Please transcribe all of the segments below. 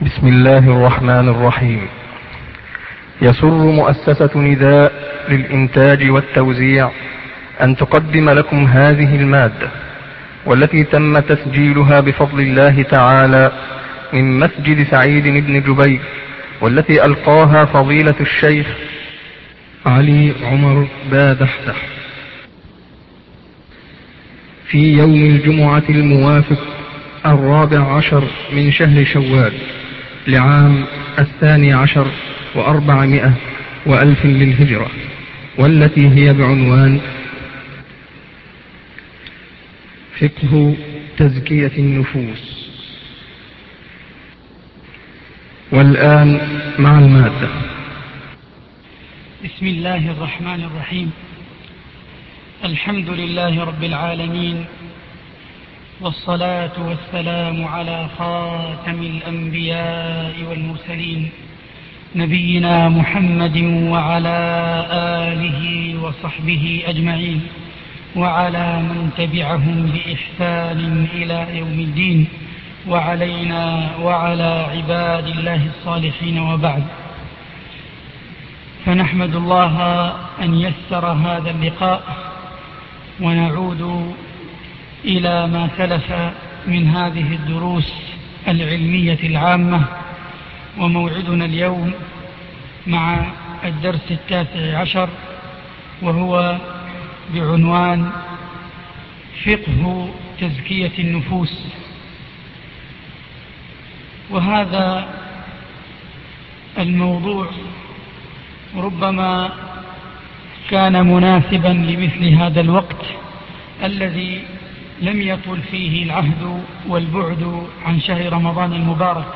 بسم الله الرحمن الرحيم. يسر مؤسسة نداء للإنتاج والتوزيع أن تقدم لكم هذه المادة، والتي تم تسجيلها بفضل الله تعالى من مسجد سعيد بن جبير، والتي ألقاها فضيلة الشيخ علي عمر بادحدح في يوم الجمعة الموافق 14 من شهر شوال لعام 12 و400 وألف للهجرة، والتي هي بعنوان فقه تزكية النفوس. والآن مع المادة. بسم الله الرحمن الرحيم. الحمد لله رب العالمين، والصلاة والسلام على خاتم الأنبياء والمرسلين، نبينا محمد وعلى آله وصحبه أجمعين، وعلى من تبعهم بإحسان إلى يوم الدين، وعلينا وعلى عباد الله الصالحين، وبعد. فنحمد الله أن يسر هذا اللقاء، ونعود إلى ما سلف من هذه الدروس العلمية العامة، وموعدنا اليوم مع الدرس 19، وهو بعنوان فقه تزكية النفوس. وهذا الموضوع ربما كان مناسبا لمثل هذا الوقت الذي لم يطل فيه العهد والبعد عن شهر رمضان المبارك،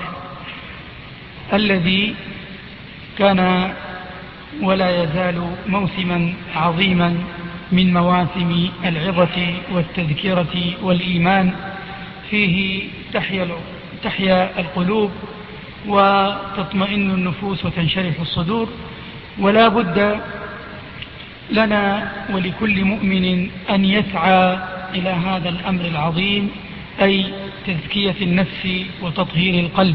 الذي كان ولا يزال موسما عظيما من مواسم العظة والتذكرة والإيمان. فيه تحيا القلوب وتطمئن النفوس وتنشرح الصدور، ولا بد لنا ولكل مؤمن أن يسعى إلى هذا الأمر العظيم، أي تزكية النفس وتطهير القلب.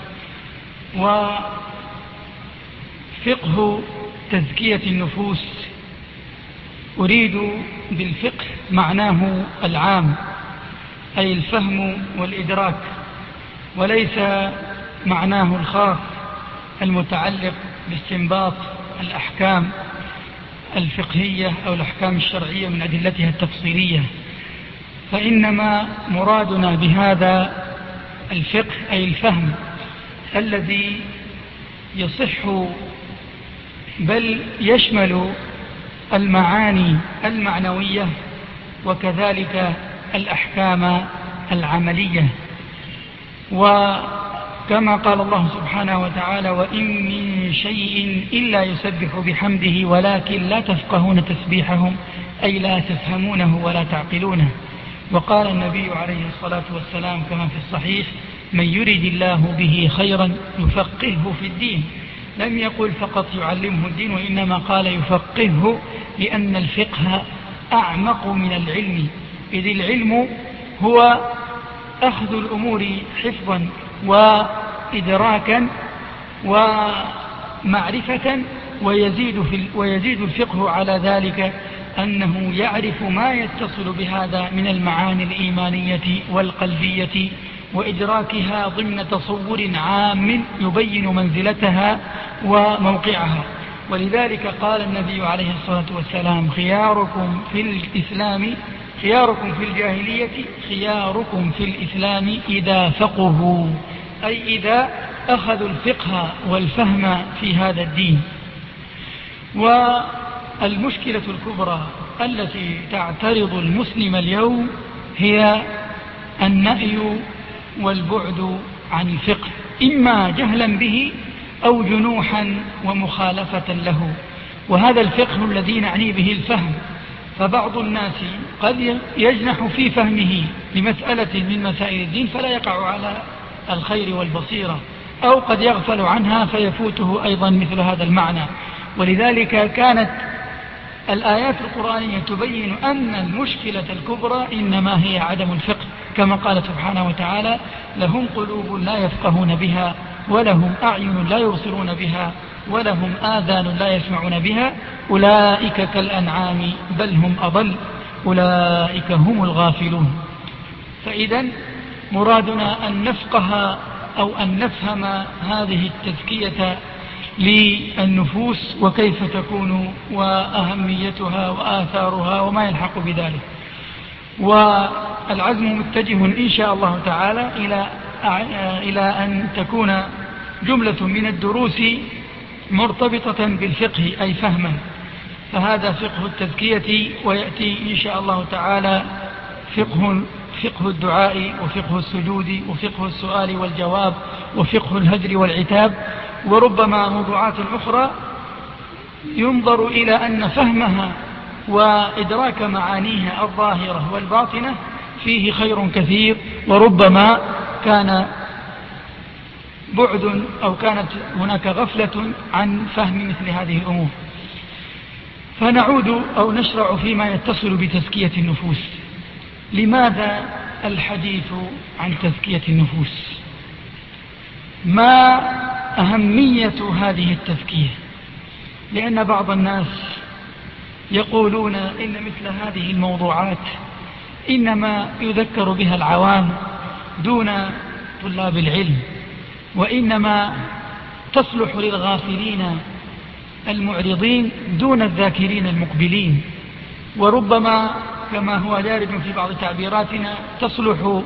وفقه تزكية النفوس أريد بالفقه معناه العام، أي الفهم والإدراك، وليس معناه الخاص المتعلق باستنباط الأحكام الفقهية أو الأحكام الشرعية من أدلتها التفصيلية. فإنما مرادنا بهذا الفقه أي الفهم الذي يصح بل يشمل المعاني المعنوية وكذلك الأحكام العملية. وكما قال الله سبحانه وتعالى: وإن من شيء إلا يسبح بحمده ولكن لا تفقهون تسبيحهم، أي لا تفهمونه ولا تعقلونه. وقال النبي عليه الصلاة والسلام كما في الصحيح: من يرد الله به خيرا يفقهه في الدين. لم يقل فقط يعلمه الدين، وإنما قال يفقهه، لأن الفقه أعمق من العلم، إذ العلم هو أخذ الأمور حفظا وإدراكا ومعرفة، ويزيد الفقه على ذلك أنه يعرف ما يتصل بهذا من المعاني الإيمانية والقلبية، وإدراكها ضمن تصور عام يبين منزلتها وموقعها. ولذلك قال النبي عليه الصلاة والسلام: خياركم في الإسلام خياركم في الجاهلية خياركم في الإسلام إذا فقهوا، أي إذا أخذوا الفقه والفهم في هذا الدين. والمشكلة الكبرى التي تعترض المسلم اليوم هي النأي والبعد عن الفقه، إما جهلا به أو جنوحا ومخالفة له. وهذا الفقه الذي نعني به الفهم، فبعض الناس قد يجنح في فهمه لمسألة من مسائل الدين فلا يقع على الخير والبصيرة، أو قد يغفل عنها فيفوته أيضا مثل هذا المعنى. ولذلك كانت الآيات القرآنية تبين أن المشكلة الكبرى إنما هي عدم الفقه، كما قال سبحانه وتعالى: لهم قلوب لا يفقهون بها ولهم أعين لا يبصرون بها ولهم آذان لا يسمعون بها أولئك كالأنعام بل هم أضل أولئك هم الغافلون. فإذا مرادنا أن نفقه أو أن نفهم هذه التزكية للنفوس وكيف تكون وأهميتها وآثارها وما يلحق بذلك. والعزم متجه إن شاء الله تعالى إلى أن تكون جملة من الدروس مرتبطة بالفقه أي فهما، فهذا فقه التزكية، ويأتي إن شاء الله تعالى فقه الدعاء وفقه السجود وفقه السؤال والجواب وفقه الهجر والعتاب، وربما موضوعات أخرى ينظر إلى أن فهمها وإدراك معانيها الظاهرة والباطنة فيه خير كثير، وربما كان بعد أو كانت هناك غفلة عن فهم مثل هذه الأمور. فنعود أو نشرع فيما يتصل بتزكية النفوس. لماذا الحديث عن تزكية النفوس؟ ما أهمية هذه التزكية؟ لأن بعض الناس يقولون إن مثل هذه الموضوعات إنما يذكر بها العوام دون طلاب العلم، وإنما تصلح للغافلين المعرضين دون الذاكرين المقبلين، وربما كما هو دارج في بعض تعبيراتنا تصلح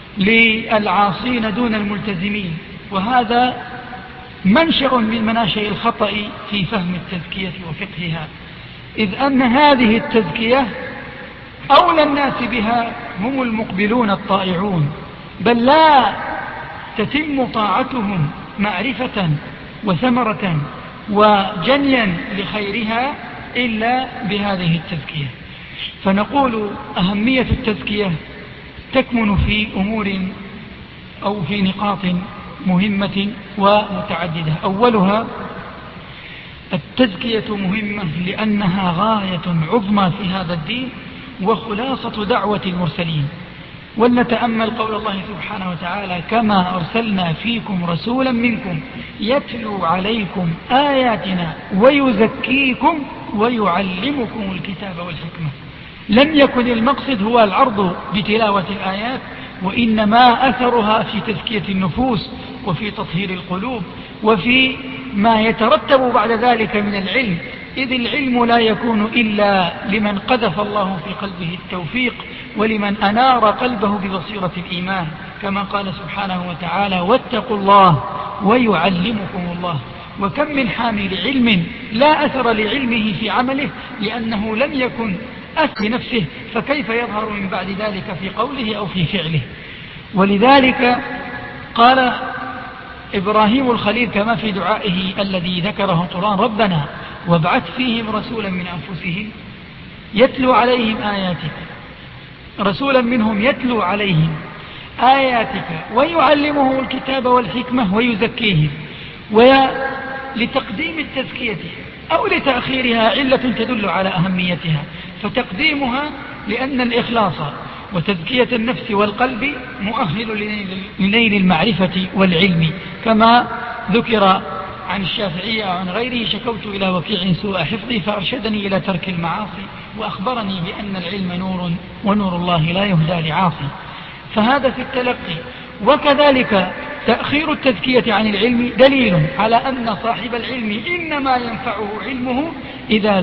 للعاصين دون الملتزمين. وهذا منشأ من مناشئ الخطأ في فهم التزكية وفقهها، إذ أن هذه التزكية أولى الناس بها هم المقبلون الطائعون، بل لا تتم طاعتهم معرفة وثمرة وجنيا لخيرها إلا بهذه التزكية. فنقول أهمية التزكية تكمن في أمور أو في نقاط مهمة ومتعددة. أولها التزكية مهمة لأنها غاية عظمى في هذا الدين وخلاصة دعوة المرسلين. ولنتأمل قول الله سبحانه وتعالى: كما أرسلنا فيكم رسولا منكم يتلو عليكم آياتنا ويزكيكم ويعلمكم الكتاب والحكمة. لم يكن المقصد هو العرض بتلاوة الآيات، وإنما أثرها في تزكية النفوس وفي تطهير القلوب وفي ما يترتب بعد ذلك من العلم، إذ العلم لا يكون إلا لمن قذف الله في قلبه التوفيق ولمن أنار قلبه ببصيرة الإيمان، كما قال سبحانه وتعالى: واتقوا الله ويعلمكم الله. وكم من حامل علم لا أثر لعلمه في عمله لأنه لم يكن أثر نفسه، فكيف يظهر من بعد ذلك في قوله أو في فعله؟ ولذلك قال إبراهيم الخليل كما في دعائه الذي ذكره القرآن: ربنا وابعث فيهم رسولا من أنفسهم يتلو عليهم آياتك، رسولا منهم يتلو عليهم آياتك ويعلمهم الكتاب والحكمة ويزكيهم. ولتقديم التزكية أو لتأخيرها علة تدل على أهميتها، فتقديمها لأن الإخلاص وتزكية النفس والقلب مؤهل لنيل المعرفة والعلم، كما ذكر عن الشافعية وعن غيره: شكوت إلى وكيع سوء حفظي فأرشدني إلى ترك المعاصي وأخبرني بأن العلم نور ونور الله لا يهدى لعاصي. فهذا في التلقي. وكذلك تأخير التزكية عن العلم دليل على أن صاحب العلم إنما ينفعه علمه إذا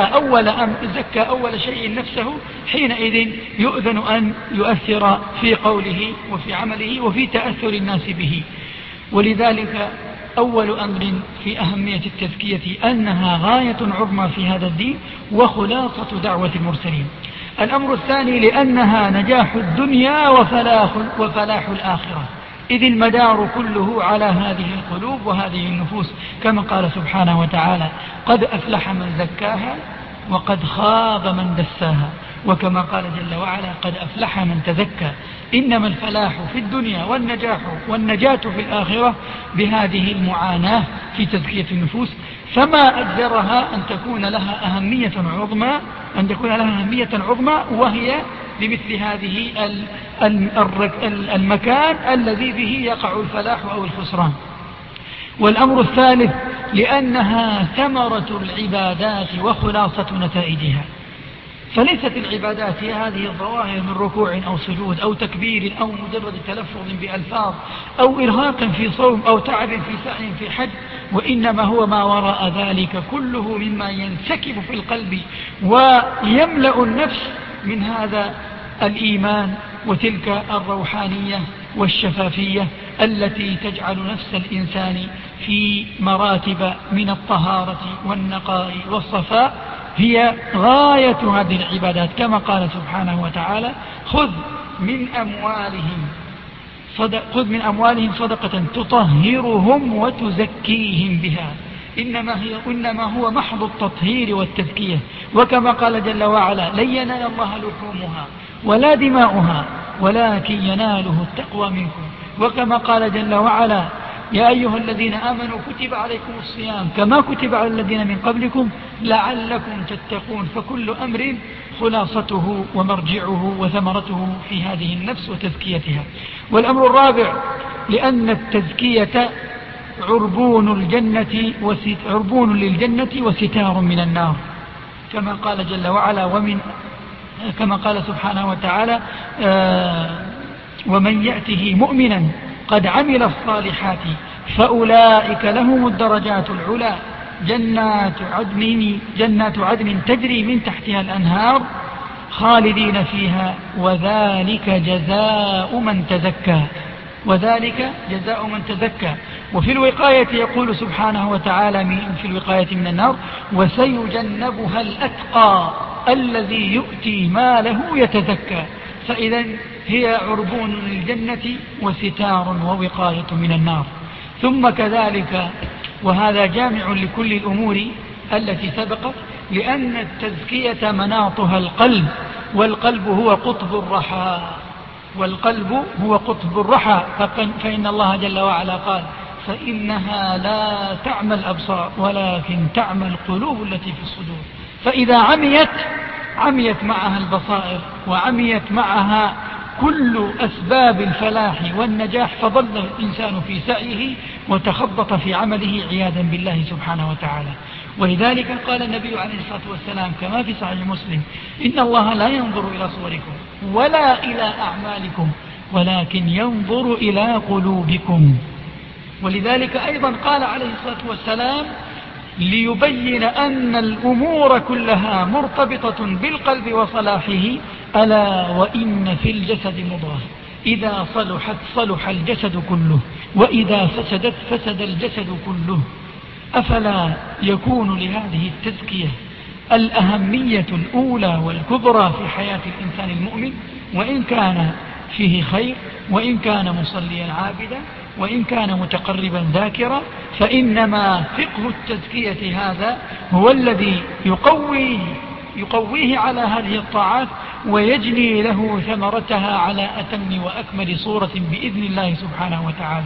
زكى أول شيء نفسه، حينئذ يؤذن أن يؤثر في قوله وفي عمله وفي تأثر الناس به. ولذلك أول أمر في أهمية التزكية أنها غاية عظمى في هذا الدين وخلاصة دعوة المرسلين. الأمر الثاني لأنها نجاح الدنيا وفلاح الآخرة، إذ المدار كله على هذه القلوب وهذه النفوس، كما قال سبحانه وتعالى: قد أفلح من زكاها وقد خاب من دساها. وكما قال جل وعلا: قد أفلح من تزكى. إنما الفلاح في الدنيا والنجاة في الآخرة بهذه المعاناة في تزكية النفوس. فما أجدرها أن تكون لها أهمية عظمى وهي لمثل هذه المكان الذي به يقع الفلاح أو الخسران. والأمر الثالث لأنها ثمرة العبادات وخلاصة نتائجها. فليست العبادات هي هذه الظواهر من ركوع أو سجود أو تكبير أو مجرد تلفظ بألفاظ أو إرهاق في صوم أو تعب في سعي في حج، وإنما هو ما وراء ذلك كله مما ينسكب في القلب ويملأ النفس من هذا الإيمان وتلك الروحانية والشفافية التي تجعل نفس الإنسان في مراتب من الطهارة والنقاء والصفاء هي غاية هذه العبادات، كما قال سبحانه وتعالى: خذ من أموالهم صدقة تطهرهم وتزكيهم بها. إنما هو محض التطهير والتزكية. وكما قال جل وعلا: لن ينال الله لحومها ولا دماؤها ولكن يناله التقوى منكم. وكما قال جل وعلا: يا أيها الذين آمنوا كتب عليكم الصيام كما كتب على الذين من قبلكم لعلكم تتقون. فكل أمر خلاصته ومرجعه وثمرته في هذه النفس وتزكيتها. والأمر الرابع لأن التزكية عربون للجنة وستار من النار، كما قال جل وعلا: كما قال سبحانه وتعالى: ومن يأته مؤمنا قد عمل الصالحات فأولئك لهم الدرجات العلى جنات عدن تجري من تحتها الأنهار خالدين فيها وذلك جزاء من تزكى. وفي الوقاية يقول سبحانه وتعالى في الوقاية من النار: وسيجنبها الأتقى الذي يؤتي ماله يتزكى. فإذا هي عربون للجنة وستار ووقاية من النار. ثم كذلك، وهذا جامع لكل الأمور التي سبقت، لأن التزكية مناطها القلب، والقلب هو قطب الرحى فإن الله جل وعلا قال: فإنها لا تعمى الأبصار ولكن تعمى القلوب التي في الصدور. فإذا عميت معها البصائر وعميت معها كل أسباب الفلاح والنجاح، فضل الإنسان في سعيه وتخبط في عمله عياذا بالله سبحانه وتعالى. ولذلك قال النبي عليه الصلاة والسلام كما في صحيح مسلم: إن الله لا ينظر إلى صوركم ولا إلى أعمالكم ولكن ينظر إلى قلوبكم. ولذلك أيضا قال عليه الصلاة والسلام ليبين أن الأمور كلها مرتبطة بالقلب وصلاحه: ألا وإن في الجسد مضغة إذا صلحت صلح الجسد كله وإذا فسدت فسد الجسد كله. أفلا يكون لهذه التزكية الأهمية الأولى والكبرى في حياة الإنسان المؤمن، وإن كان فيه خير، وإن كان مصليا عابدا، وإن كان متقربا ذاكرا، فإنما فقه التزكية هذا هو الذي يقويه على هذه الطاعات ويجني له ثمرتها على أتم وأكمل صورة بإذن الله سبحانه وتعالى.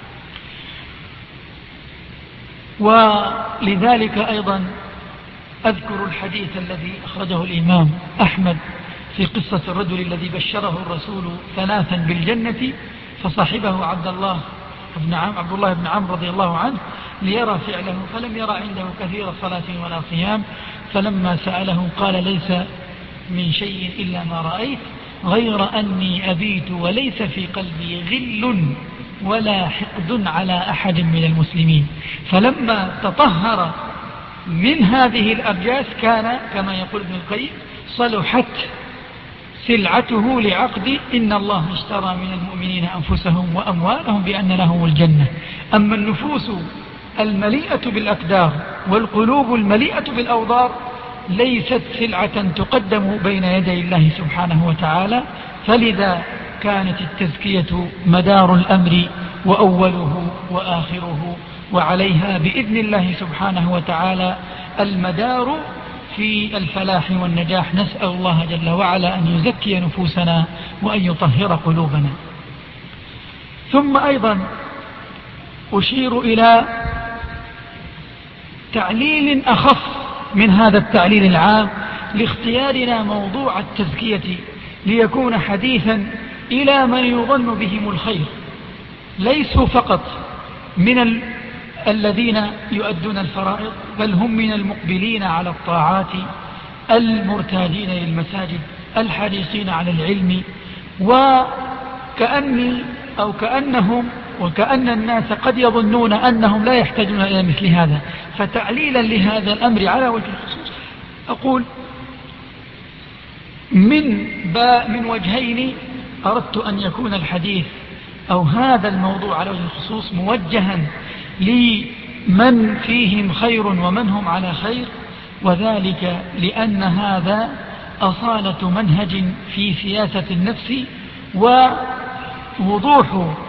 ولذلك أيضا أذكر الحديث الذي أخرجه الإمام أحمد في قصة الرجل الذي بشره الرسول 3 بالجنة فصاحبه عبد الله بن عمرو رضي الله عنه ليرى فعله، فلم يرى عنده كثير صلاة ولا صيام، فلما سأله قال: ليس من شيء إلا ما رأيت غير أني أبيت وليس في قلبي غل ولا حقد على أحد من المسلمين. فلما تطهر من هذه الأرجاس كان كما يقول ابن القيم: صلحت سلعته لعقد إن الله اشترى من المؤمنين أنفسهم وأموالهم بأن لهم الجنة. أما النفوس المليئة بالأقدار والقلوب المليئة بالأوضار ليست سلعة تقدم بين يدي الله سبحانه وتعالى، فلذا كانت التزكية مدار الأمر وأوله وآخره، وعليها بإذن الله سبحانه وتعالى المدار في الفلاح والنجاح. نسأل الله جل وعلا أن يزكي نفوسنا وأن يطهر قلوبنا. ثم أيضا أشير إلى تعليل أخف من هذا التعليل العام لاختيارنا موضوع التزكية ليكون حديثا إلى من يظن بهم الخير، ليسوا فقط من الذين يؤدون الفرائض، بل هم من المقبلين على الطاعات، المرتادين للمساجد، الحريصين على العلم. وكأن الناس قد يظنون أنهم لا يحتاجون إلى مثل هذا. فتعليلا لهذا الأمر على وجه الخصوص أقول من وجهين أردت أن يكون الحديث أو هذا الموضوع على وجه الخصوص موجها لمن فيهم خير ومن هم على خير، وذلك لأن هذا أصالة منهج في سياسة النفس ووضوح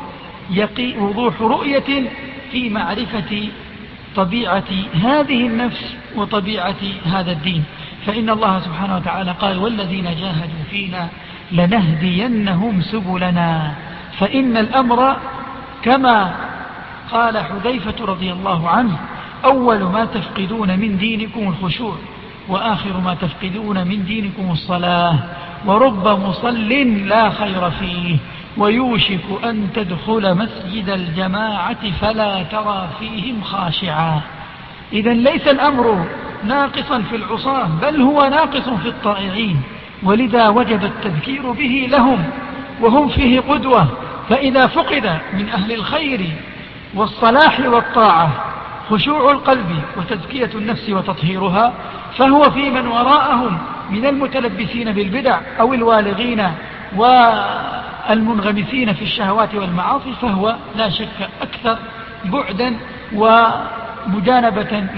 رؤية في معرفة طبيعة هذه النفس وطبيعة هذا الدين. فإن الله سبحانه وتعالى قال: والذين جاهدوا فينا لنهدينهم سبلنا. فإن الأمر كما قال حذيفة رضي الله عنه: أول ما تفقدون من دينكم الخشوع، وآخر ما تفقدون من دينكم الصلاة، ورب مصل لا خير فيه، ويوشك أن تدخل مسجد الجماعة فلا ترى فيهم خاشعا. إذن ليس الأمر ناقصا في العصاة، بل هو ناقص في الطائعين، ولذا وجب التذكير به لهم وهم فيه قدوة. فإذا فقد من أهل الخير والصلاح والطاعة خشوع القلب وتزكية النفس وتطهيرها، فهو في من وراءهم من المتلبسين بالبدع أو الوالغين والمنغمسين في الشهوات والمعاصي، فهو لا شك أكثر بعدا ومجانبة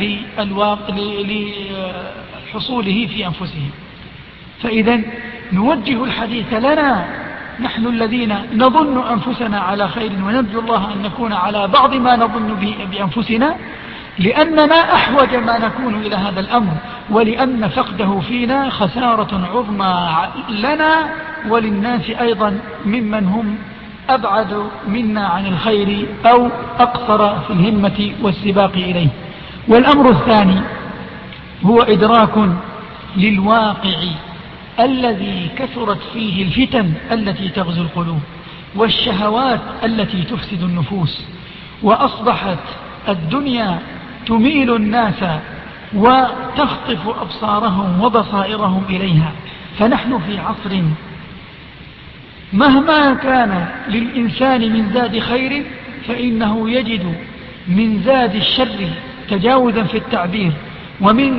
لحصوله في أنفسهم. فإذا نوجه الحديث لنا نحن الذين نظن أنفسنا على خير، ونرجو الله أن نكون على بعض ما نظن بأنفسنا، لأننا أحوج ما نكون إلى هذا الأمر، ولأن فقده فينا خسارة عظمى لنا وللناس أيضا ممن هم أبعد منا عن الخير أو أقصر في الهمة والسباق إليه. والأمر الثاني هو إدراك للواقع الذي كثرت فيه الفتن التي تغزو القلوب والشهوات التي تفسد النفوس، وأصبحت الدنيا تميل الناس وتخطف أبصارهم وبصائرهم إليها. فنحن في عصر مهما كان للإنسان من زاد خير فإنه يجد من زاد الشر تجاوزا في التعبير، ومن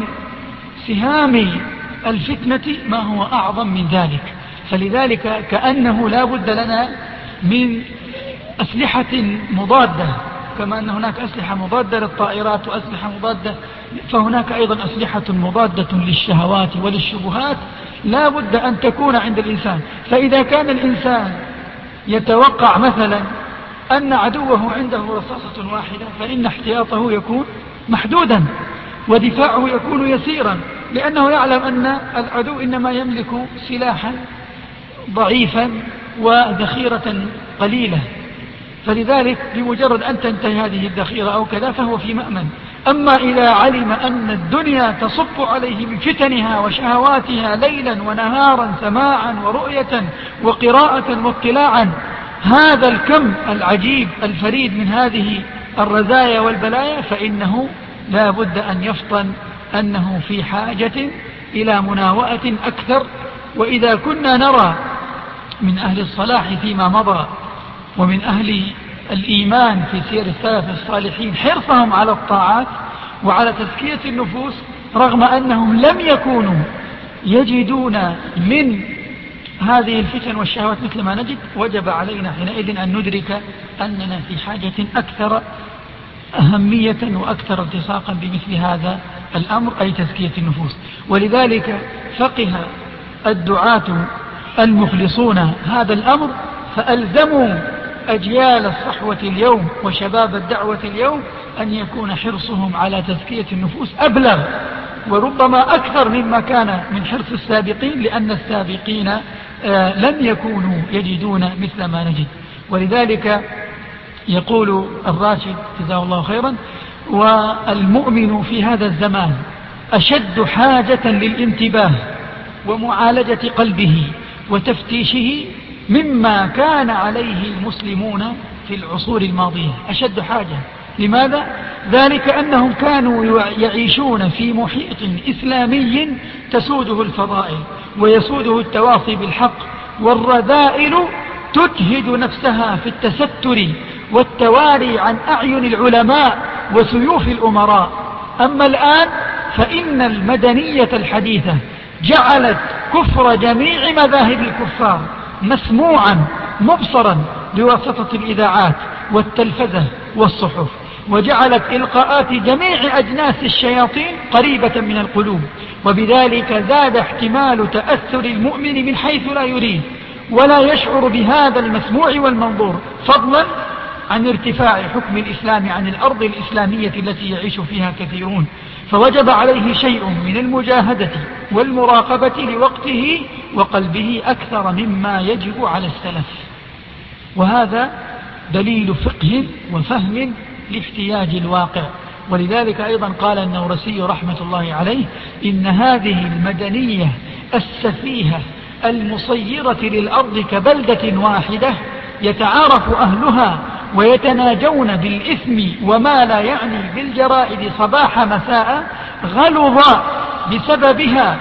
سهام الفتنة ما هو أعظم من ذلك. فلذلك كأنه لا بد لنا من أسلحة مضادة، كما أن هناك أسلحة مضادة للطائرات وأسلحة مضادة، فهناك أيضا أسلحة مضادة للشهوات وللشبهات لا بد أن تكون عند الإنسان. فإذا كان الإنسان يتوقع مثلا أن عدوه عنده رصاصة واحدة، فإن احتياطه يكون محدودا ودفاعه يكون يسيرا، لأنه يعلم أن العدو إنما يملك سلاحا ضعيفا وذخيرة قليلة، فلذلك بمجرد أن تنتهي هذه الذخيرة أو كذا فهو في مأمن. أما إذا علم أن الدنيا تصب عليه من فتنها وشهواتها ليلا ونهارا، سماعا ورؤية وقراءة واطلاعا، هذا الكم العجيب الفريد من هذه الرزايا والبلايا، فإنه لا بد أن يفطن أنه في حاجة إلى مناوئة أكثر. وإذا كنا نرى من أهل الصلاح فيما مضى ومن أهل الإيمان في سير السلف الصالحين حرصهم على الطاعات وعلى تزكية النفوس، رغم أنهم لم يكونوا يجدون من هذه الفتن والشهوات مثل ما نجد، وجب علينا حينئذ أن ندرك أننا في حاجة أكثر أهمية وأكثر التصاقا بمثل هذا الأمر، أي تزكية النفوس. ولذلك فقه الدعاة المخلصون هذا الأمر، فألزموا أجيال الصحوة اليوم وشباب الدعوة اليوم أن يكون حرصهم على تزكية النفوس أبلغ وربما أكثر مما كان من حرص السابقين، لأن السابقين لم يكونوا يجدون مثل ما نجد. ولذلك يقول الراشد جزاه الله خيرا: والمؤمن في هذا الزمان أشد حاجة للانتباه ومعالجة قلبه وتفتيشه مما كان عليه المسلمون في العصور الماضية. أشد حاجة. لماذا؟ ذلك أنهم كانوا يعيشون في محيط إسلامي تسوده الفضائل ويسوده التواصي بالحق، والرذائل تجهد نفسها في التستر والتواري عن أعين العلماء وسيوف الأمراء. أما الآن فإن المدنية الحديثة جعلت كفر جميع مذاهب الكفار مسموعا مبصرا بواسطة الإذاعات والتلفزة والصحف، وجعلت إلقاءات جميع أجناس الشياطين قريبة من القلوب، وبذلك زاد احتمال تأثر المؤمن من حيث لا يريد ولا يشعر بهذا المسموع والمنظور، فضلا عن ارتفاع حكم الإسلام عن الأرض الإسلامية التي يعيش فيها كثيرون، فوجب عليه شيء من المجاهدة والمراقبة لوقته وقلبه أكثر مما يجب على السلف. وهذا دليل فقه وفهم لاحتياج الواقع. ولذلك أيضا قال النورسي رحمة الله عليه: إن هذه المدنية السفيهة المصيرة للأرض كبلدة واحدة يتعارف أهلها ويتناجون بالإثم وما لا يعني بالجرائد صباح مساء، غلظ بسببها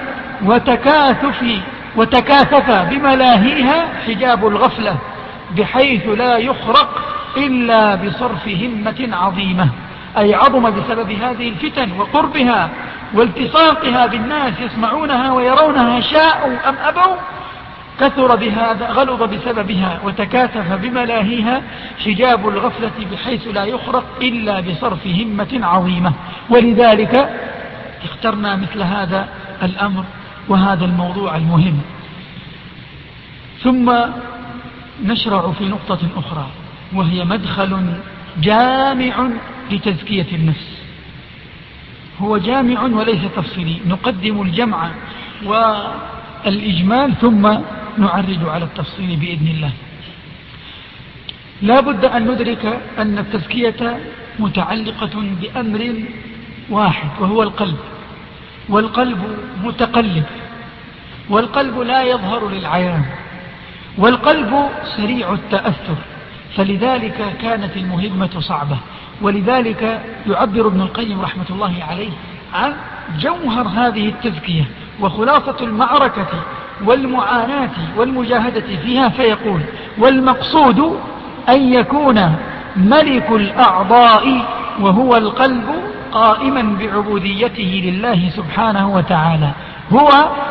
وتكاثف بملاهيها حجاب الغفلة، بحيث لا يخرق إلا بصرف همة عظيمة، أي عظم بسبب هذه الفتن وقربها والتصاقها بالناس يسمعونها ويرونها شاءوا أم أبوا، كثر بهذا غلظ بسببها وتكاثف بملاهيها حجاب الغفلة بحيث لا يخرق إلا بصرف همة عظيمة. ولذلك اخترنا مثل هذا الأمر وهذا الموضوع المهم. ثم نشرع في نقطة أخرى، وهي مدخل جامع لتزكية النفس. هو جامع وليس تفصيلي، نقدم الجمع والإجمال ثم نعرج على التفصيل بإذن الله. لا بد أن ندرك أن التزكية متعلقة بأمر واحد وهو القلب، والقلب متقلب، والقلب لا يظهر للعيان، والقلب سريع التأثر، فلذلك كانت المهمة صعبة. ولذلك يعبر ابن القيم رحمة الله عليه عن جوهر هذه التزكية وخلاصة المعركة والمعاناة والمجاهدة فيها، فيقول: والمقصود أن يكون ملك الأعضاء وهو القلب قائما بعبوديته لله سبحانه وتعالى هو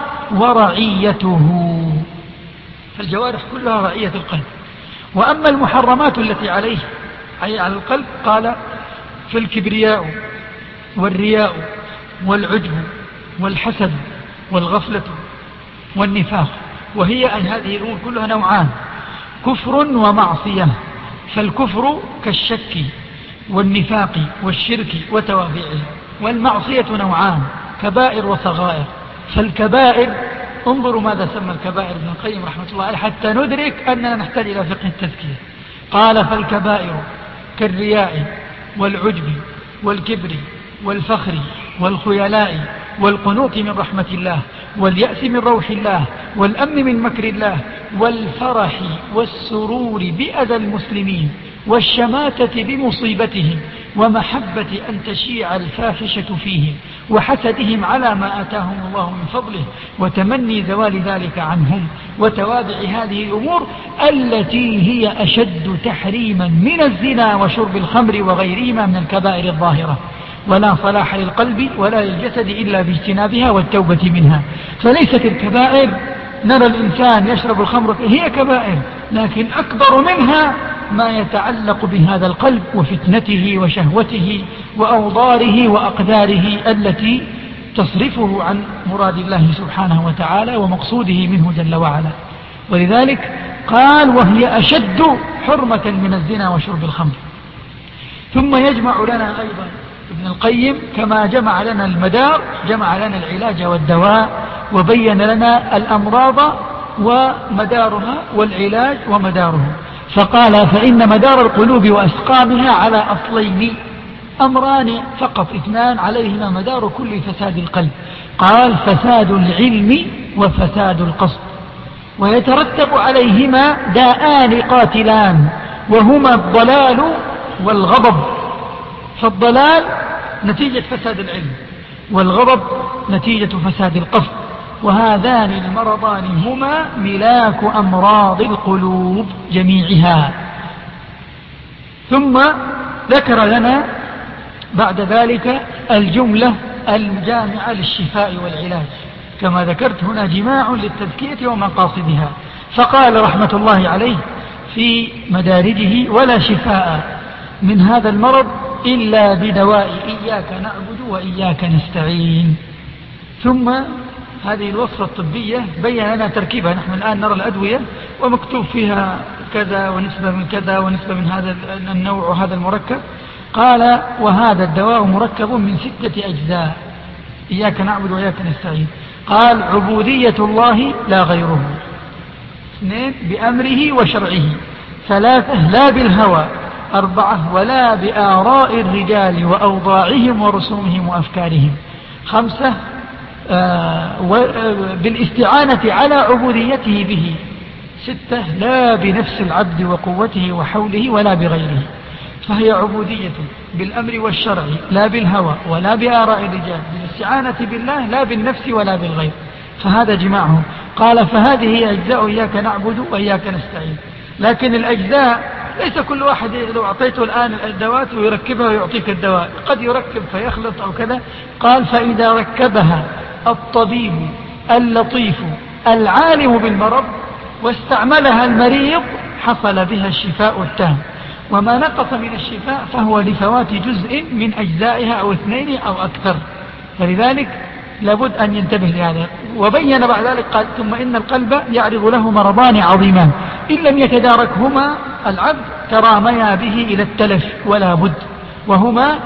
ورعيته، فالجوارح كلها رعية القلب. وأما المحرمات التي عليه أي على القلب قال: فالكبرياء والرياء والعجب والحسد والغفلة والنفاق، وهي أن هذه الأمور كلها نوعان: كفر ومعصية. فالكفر كالشك والنفاق والشرك وتوابعه، والمعصية نوعان: كبائر وصغائر. فالكبائر، انظروا ماذا سمى الكبائر ابن القيم رحمة الله عليه حتى ندرك أننا نحتاج إلى فقه التزكية. قال: فالكبائر كالرياء والعجب والكبر والفخر والخيلاء والقنوط من رحمة الله واليأس من روح الله والأمن من مكر الله والفرح والسرور بأذى المسلمين والشماتة بمصيبتهم ومحبة أن تشيع الفاحشة فيهم وحسدهم على ما آتاهم الله من فضله وتمني زوال ذلك عنهم وتوابع هذه الأمور التي هي أشد تحريما من الزنا وشرب الخمر وغيرهما من الكبائر الظاهرة. ولا صلاح للقلب ولا للجسد إلا باجتنابها والتوبة منها. فليست الكبائر نرى الإنسان يشرب الخمر هي كبائر، لكن أكبر منها ما يتعلق بهذا القلب وفتنته وشهوته وأوضاره وأقداره التي تصرفه عن مراد الله سبحانه وتعالى ومقصوده منه جل وعلا. ولذلك قال: وهي أشد حرمة من الزنا وشرب الخمر. ثم يجمع لنا أيضا ابن القيم كما جمع لنا المدار، جمع لنا العلاج والدواء وبين لنا الأمراض ومدارها والعلاج ومداره. فقال: فإن مدار القلوب وأسقامها على أصلين، أمران فقط، اثنان عليهما مدار كل فساد القلب. قال: فساد العلم وفساد القصد، ويترتب عليهما داءان قاتلان وهما الضلال والغضب. فالضلال نتيجة فساد العلم، والغضب نتيجة فساد القصد، وهذان المرضان هما ملاك أمراض القلوب جميعها. ثم ذكر لنا بعد ذلك الجملة الجامعة للشفاء والعلاج، كما ذكرت هنا جماع للتزكية ومقاصدها. فقال رحمة الله عليه في مدارجه: ولا شفاء من هذا المرض إلا بدواء إياك نعبد وإياك نستعين. ثم هذه الوصفة الطبية بين لنا تركيبها. نحن الآن نرى الأدوية ومكتوب فيها كذا ونسبة من كذا ونسبة من هذا النوع وهذا المركب. قال: وهذا الدواء مركب من 6 أجزاء: إياك نعبد وإياك نستعين. قال: عبودية الله لا غيره. 2 بأمره وشرعه. 3 لا بالهوى. 4 ولا بآراء الرجال وأوضاعهم ورسومهم وأفكارهم. 5 بالاستعانة على عبوديته به. 6 لا بنفس العبد وقوته وحوله ولا بغيره. فهي عبودية بالأمر والشرع لا بالهوى ولا بآراء الرجال، بالاستعانة بالله لا بالنفس ولا بالغير. فهذا جماعه. قال: فهذه هي أجزاء إياك نعبد وإياك نستعين. لكن الأجزاء ليس كل واحد لو أعطيته الآن الأدوات ويركبها ويعطيك الدواء، قد يركب فيخلط أو كذا. قال: فإذا ركبها الطبيب اللطيف العالم بالمرض واستعملها المريض حصل بها الشفاء التام، وما نقص من الشفاء فهو لفوات جزء من أجزائها أو 2 أو أكثر. فلذلك لابد أن ينتبه لهذا. وبين بعد ذلك قال: ثم إن القلب يعرض له مرضان عظيمان إن لم يتداركهما العبد تراميا به إلى التلف ولا بد، وهما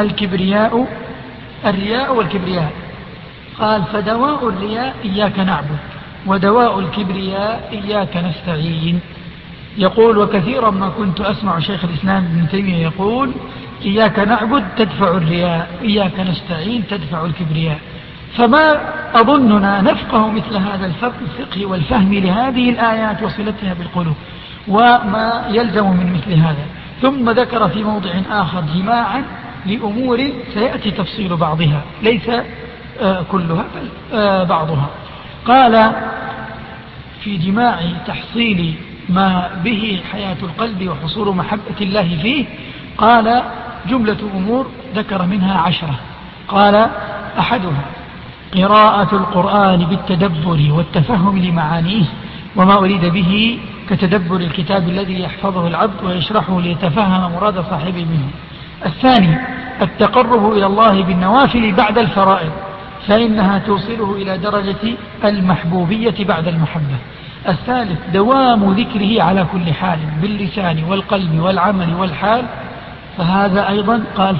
الرياء والكبرياء. قال: فدواء الرياء إياك نعبد، ودواء الكبرياء إياك نستعين. يقول: وكثيرا ما كنت أسمع شيخ الإسلام ابن تيمية يقول: إياك نعبد تدفع الرياء، إياك نستعين تدفع الكبرياء. فما أظننا نفقه مثل هذا الفقه والفهم لهذه الآيات وصلتها بالقلوب وما يلزم من مثل هذا. ثم ذكر في موضع آخر جماعا لأمور سيأتي تفصيل بعضها، ليس كلها بل بعضها. قال: في جماع تحصيل ما به حياة القلب وحصول محبة الله فيه، قال: جملة أمور ذكر منها 10. قال: أحدها قراءة القرآن بالتدبر والتفهم لمعانيه وما أريد به، كتدبر الكتاب الذي يحفظه العبد ويشرحه ليتفهم مراد صاحبه منه. الثاني التقرب إلى الله بالنوافل بعد الفرائض، فإنها توصله إلى درجة المحبوبية بعد المحبة. الثالث دوام ذكره على كل حال باللسان والقلب والعمل والحال، فهذا أيضا قال: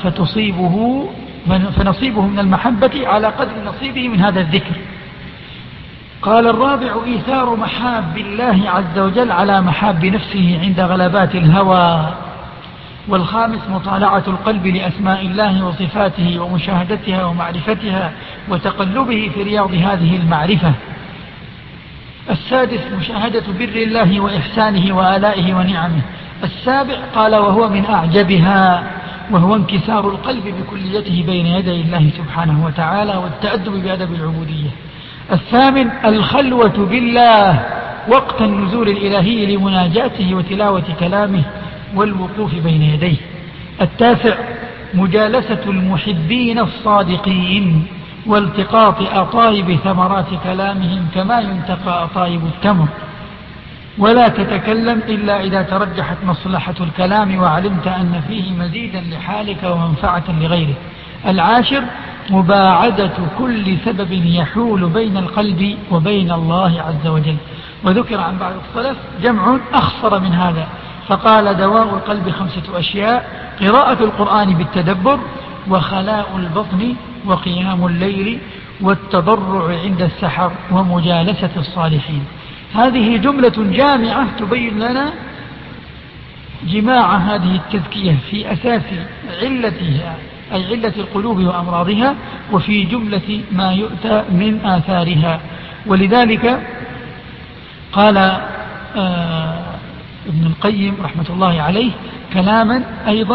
فنصيبه من المحبة على قدر نصيبه من هذا الذكر. قال: الرابع إيثار محاب الله عز وجل على محاب نفسه عند غلبات الهوى. والخامس مطالعة القلب لأسماء الله وصفاته ومشاهدتها ومعرفتها وتقلبه في رياض هذه المعرفة. السادس مشاهدة بر الله وإحسانه وآلائه ونعمه. السابع قال: وهو من أعجبها، وهو انكسار القلب بكليته بين يدي الله سبحانه وتعالى والتأدب بأدب العبودية. الثامن الخلوة بالله وقت النزول الإلهي لمناجاته وتلاوة كلامه والوقوف بين يديه. التاسع مجالسة المحبين الصادقين والتقاط أطايب ثمرات كلامهم كما ينتقى أطايب التمر، ولا تتكلم إلا إذا ترجحت مصلحة الكلام وعلمت أن فيه مزيدا لحالك ومنفعة لغيرك. العاشر مباعدة كل سبب يحول بين القلب وبين الله عز وجل. وذكر عن بعض السلف جمع أخصر من هذا، فقال: دواء القلب 5 أشياء: قراءة القرآن بالتدبر، وخلاء البطن، وقيام الليل، والتضرع عند السحر، ومجالسة الصالحين. هذه جملة جامعة تبين لنا جماع هذه التزكية في أساس علتها، أي علة القلوب وأمراضها، وفي جملة ما يؤتى من آثارها. ولذلك قال ابن القيم رحمة الله عليه كلاما أيضا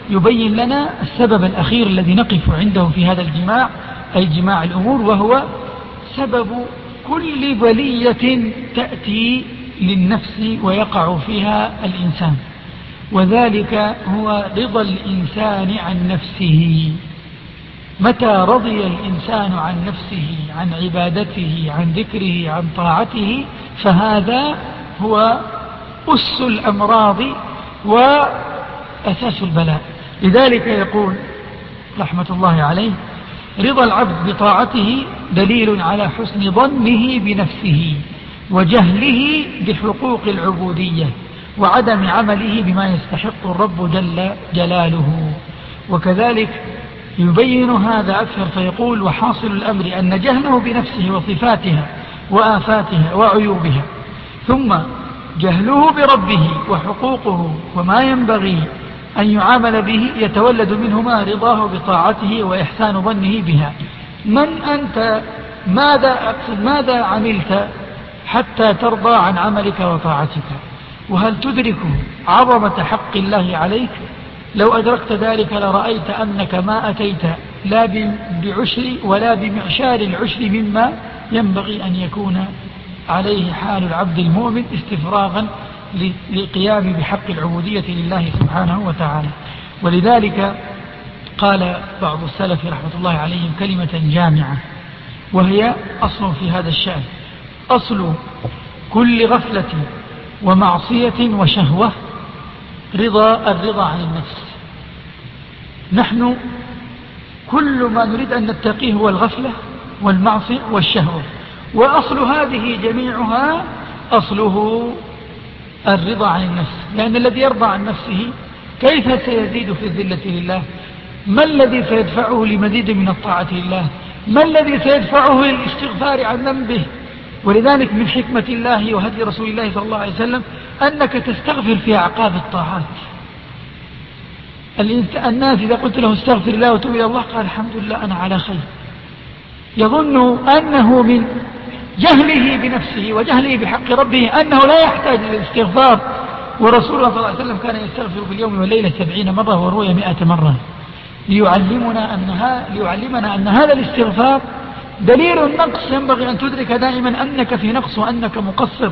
يبين لنا السبب الأخير الذي نقف عنده في هذا الجماع، أي جماع الأمور، وهو سبب كل بلية تأتي للنفس ويقع فيها الإنسان، وذلك هو رضا الإنسان عن نفسه. متى رضي الإنسان عن نفسه، عن عبادته، عن ذكره، عن طاعته، فهذا هو أس الأمراض وأساس البلاء. لذلك يقول رحمة الله عليه: رضا العبد بطاعته دليل على حسن ظنه بنفسه وجهله بحقوق العبودية وعدم عمله بما يستحق الرب جل جلاله. وكذلك يبين هذا أكثر فيقول: وحاصل الأمر أن جهله بنفسه وصفاتها وآفاتها وعيوبها، ثم جهله بربه وحقوقه وما ينبغي أن يعامل به، يتولد منهما رضاه بطاعته وإحسان ظنه بها. من أنت؟ ماذا عملت حتى ترضى عن عملك وطاعتك؟ وهل تدرك عظمة حق الله عليك؟ لو أدركت ذلك لرأيت أنك ما أتيت لا بعشر ولا بمعشار العشر مما ينبغي أن يكون عليه حال العبد المؤمن استفراغا للقيام بحق العبودية لله سبحانه وتعالى. ولذلك قال بعض السلف رحمة الله عليهم كلمة جامعة، وهي أصل في هذا الشأن: أصل كل غفلة ومعصية وشهوة الرضا عن النفس. نحن كل ما نريد أن نتقيه هو الغفلة والمعصية والشهوة، وأصل هذه جميعها أصله الرضا عن النفس. لأن الذي يرضى عن نفسه كيف سيزيد في الذلة لله؟ ما الذي سيدفعه لمزيد من الطاعة لله؟ ما الذي سيدفعه للاستغفار عن ذنبه؟ ولذلك من حكمة الله وهدي رسول الله صلى الله عليه وسلم أنك تستغفر في أعقاب الطاعات. الناس إذا قلت له استغفر الله وتوب إلى الله قال الحمد لله أنا على خير، يظن أنه من جهله بنفسه وجهله بحق ربه أنه لا يحتاج للاستغفار. ورسول الله صلى الله عليه وسلم كان يستغفر باليوم والليلة 70 مرة وروي 100 مرة، ليعلمنا أن هذا الاستغفار دليل النقص. ينبغي أن تدرك دائما أنك في نقص وأنك مقصر،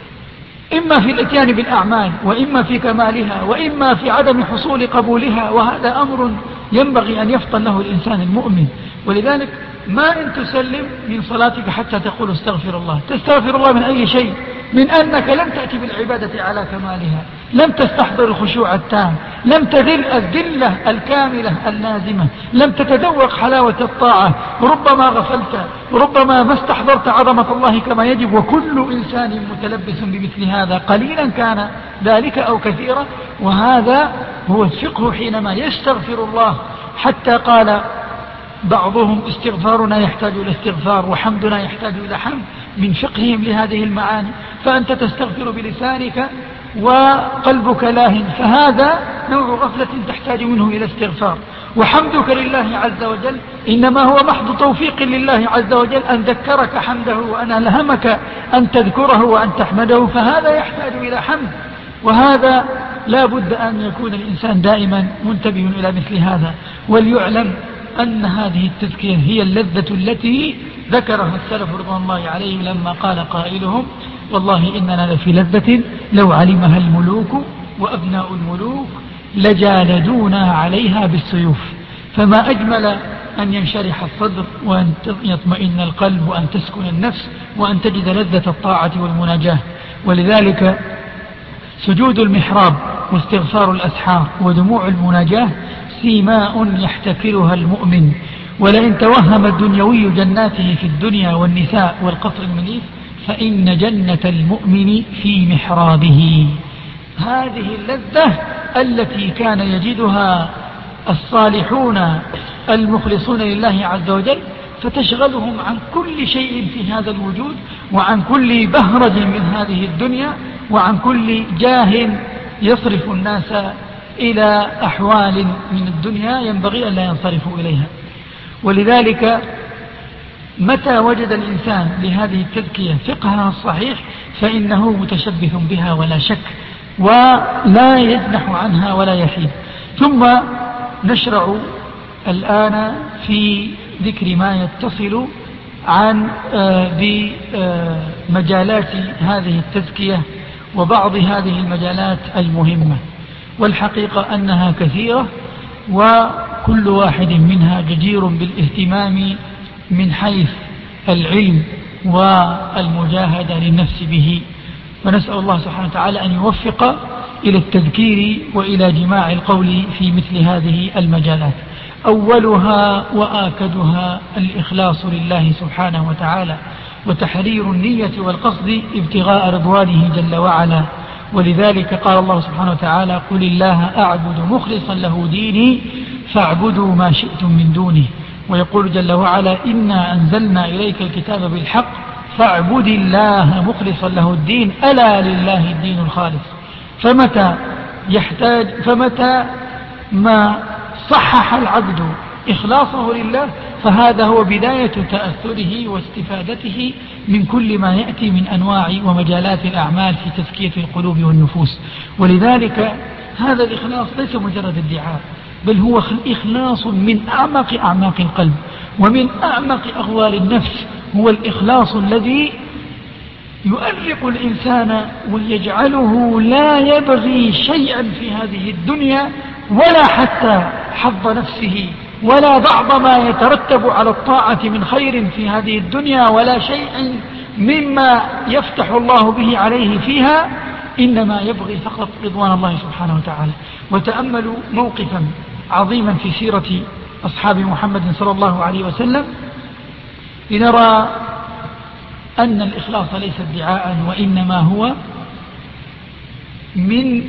إما في الاتيان بالأعمال، وإما في كمالها، وإما في عدم حصول قبولها، وهذا أمر ينبغي أن يفطن له الإنسان المؤمن. ولذلك ما إن تسلم من صلاتك حتى تقول استغفر الله. تستغفر الله من أي شيء؟ من أنك لم تأتي بالعبادة على كمالها، لم تستحضر الخشوع التام، لم تذل الذلة الكاملة اللازمة، لم تتذوق حلاوة الطاعة، ربما غفلت، ربما ما استحضرت عظمة الله كما يجب. وكل إنسان متلبس بمثل هذا، قليلا كان ذلك أو كثيرا. وهذا هو الفقه حينما يستغفر الله، حتى قال بعضهم استغفارنا يحتاج إلى استغفار وحمدنا يحتاج إلى حمد، من فقههم لهذه المعاني. فأنت تستغفر بلسانك وقلبك لاهٍ، فهذا نوع غفلة تحتاج منه إلى استغفار. وحمدك لله عز وجل إنما هو محض توفيق لله عز وجل أن ذكرك حمده وأن ألهمك أن تذكره وأن تحمده، فهذا يحتاج إلى حمد. وهذا لا بد أن يكون الإنسان دائما منتبه إلى مثل هذا. وليعلم أن هذه التذكير هي اللذة التي ذكرها السلف رضوان الله عليهم لما قال قائلهم: والله إننا لفي لذة لو علمها الملوك وأبناء الملوك لجالدونا عليها بالسيوف. فما أجمل أن ينشرح الصدر وأن يطمئن القلب وأن تسكن النفس وأن تجد لذة الطاعة والمناجاة. ولذلك سجود المحراب واستغفار الأسحار ودموع المناجاة سيماء يحتكرها المؤمن. ولئن توهم الدنيوي جناته في الدنيا والنساء والقصر المنيف فإن جنة المؤمن في محرابه. هذه اللذة التي كان يجدها الصالحون المخلصون لله عز وجل، فتشغلهم عن كل شيء في هذا الوجود، وعن كل بهرج من هذه الدنيا، وعن كل جاه يصرف الناس إلى أحوال من الدنيا ينبغي أن لا ينصرفوا إليها. ولذلك متى وجد الإنسان لهذه التذكية فقهها الصحيح فإنه متشبث بها ولا شك، ولا يزنح عنها ولا يحيد. ثم نشرع الآن في ذكر ما يتصل بمجالات هذه التزكية وبعض هذه المجالات المهمة. والحقيقة أنها كثيرة، وكل واحد منها جدير بالاهتمام من حيث العلم والمجاهدة للنفس به. ونسأل الله سبحانه وتعالى أن يوفق إلى التذكير وإلى جماع القول في مثل هذه المجالات. أولها وآكدها الإخلاص لله سبحانه وتعالى، وتحرير النية والقصد ابتغاء رضوانه جل وعلا. ولذلك قال الله سبحانه وتعالى: قل الله أعبد مخلصا له ديني فاعبدوا ما شئتم من دونه. ويقول جل وعلا: إنا أنزلنا إليك الكتاب بالحق فاعبد الله مخلصا له الدين ألا لله الدين الخالص. فمتى ما صحح العبد إخلاصه لله فهذا هو بداية تأثره واستفادته من كل ما يأتي من أنواع ومجالات الأعمال في تزكية القلوب والنفوس. ولذلك هذا الإخلاص ليس مجرد ادعاء، بل هو إخلاص من أعماق القلب ومن أعمق أغوار النفس. هو الإخلاص الذي يؤرق الإنسان ويجعله لا يبغي شيئا في هذه الدنيا، ولا حتى حظ نفسه، ولا بعض ما يترتب على الطاعة من خير في هذه الدنيا، ولا شيء مما يفتح الله به عليه فيها، إنما يبغي فقط رضوان الله سبحانه وتعالى. وتأملوا موقفا عظيما في سيرة أصحاب محمد صلى الله عليه وسلم لنرى أن الإخلاص ليس ادعاء، وإنما هو من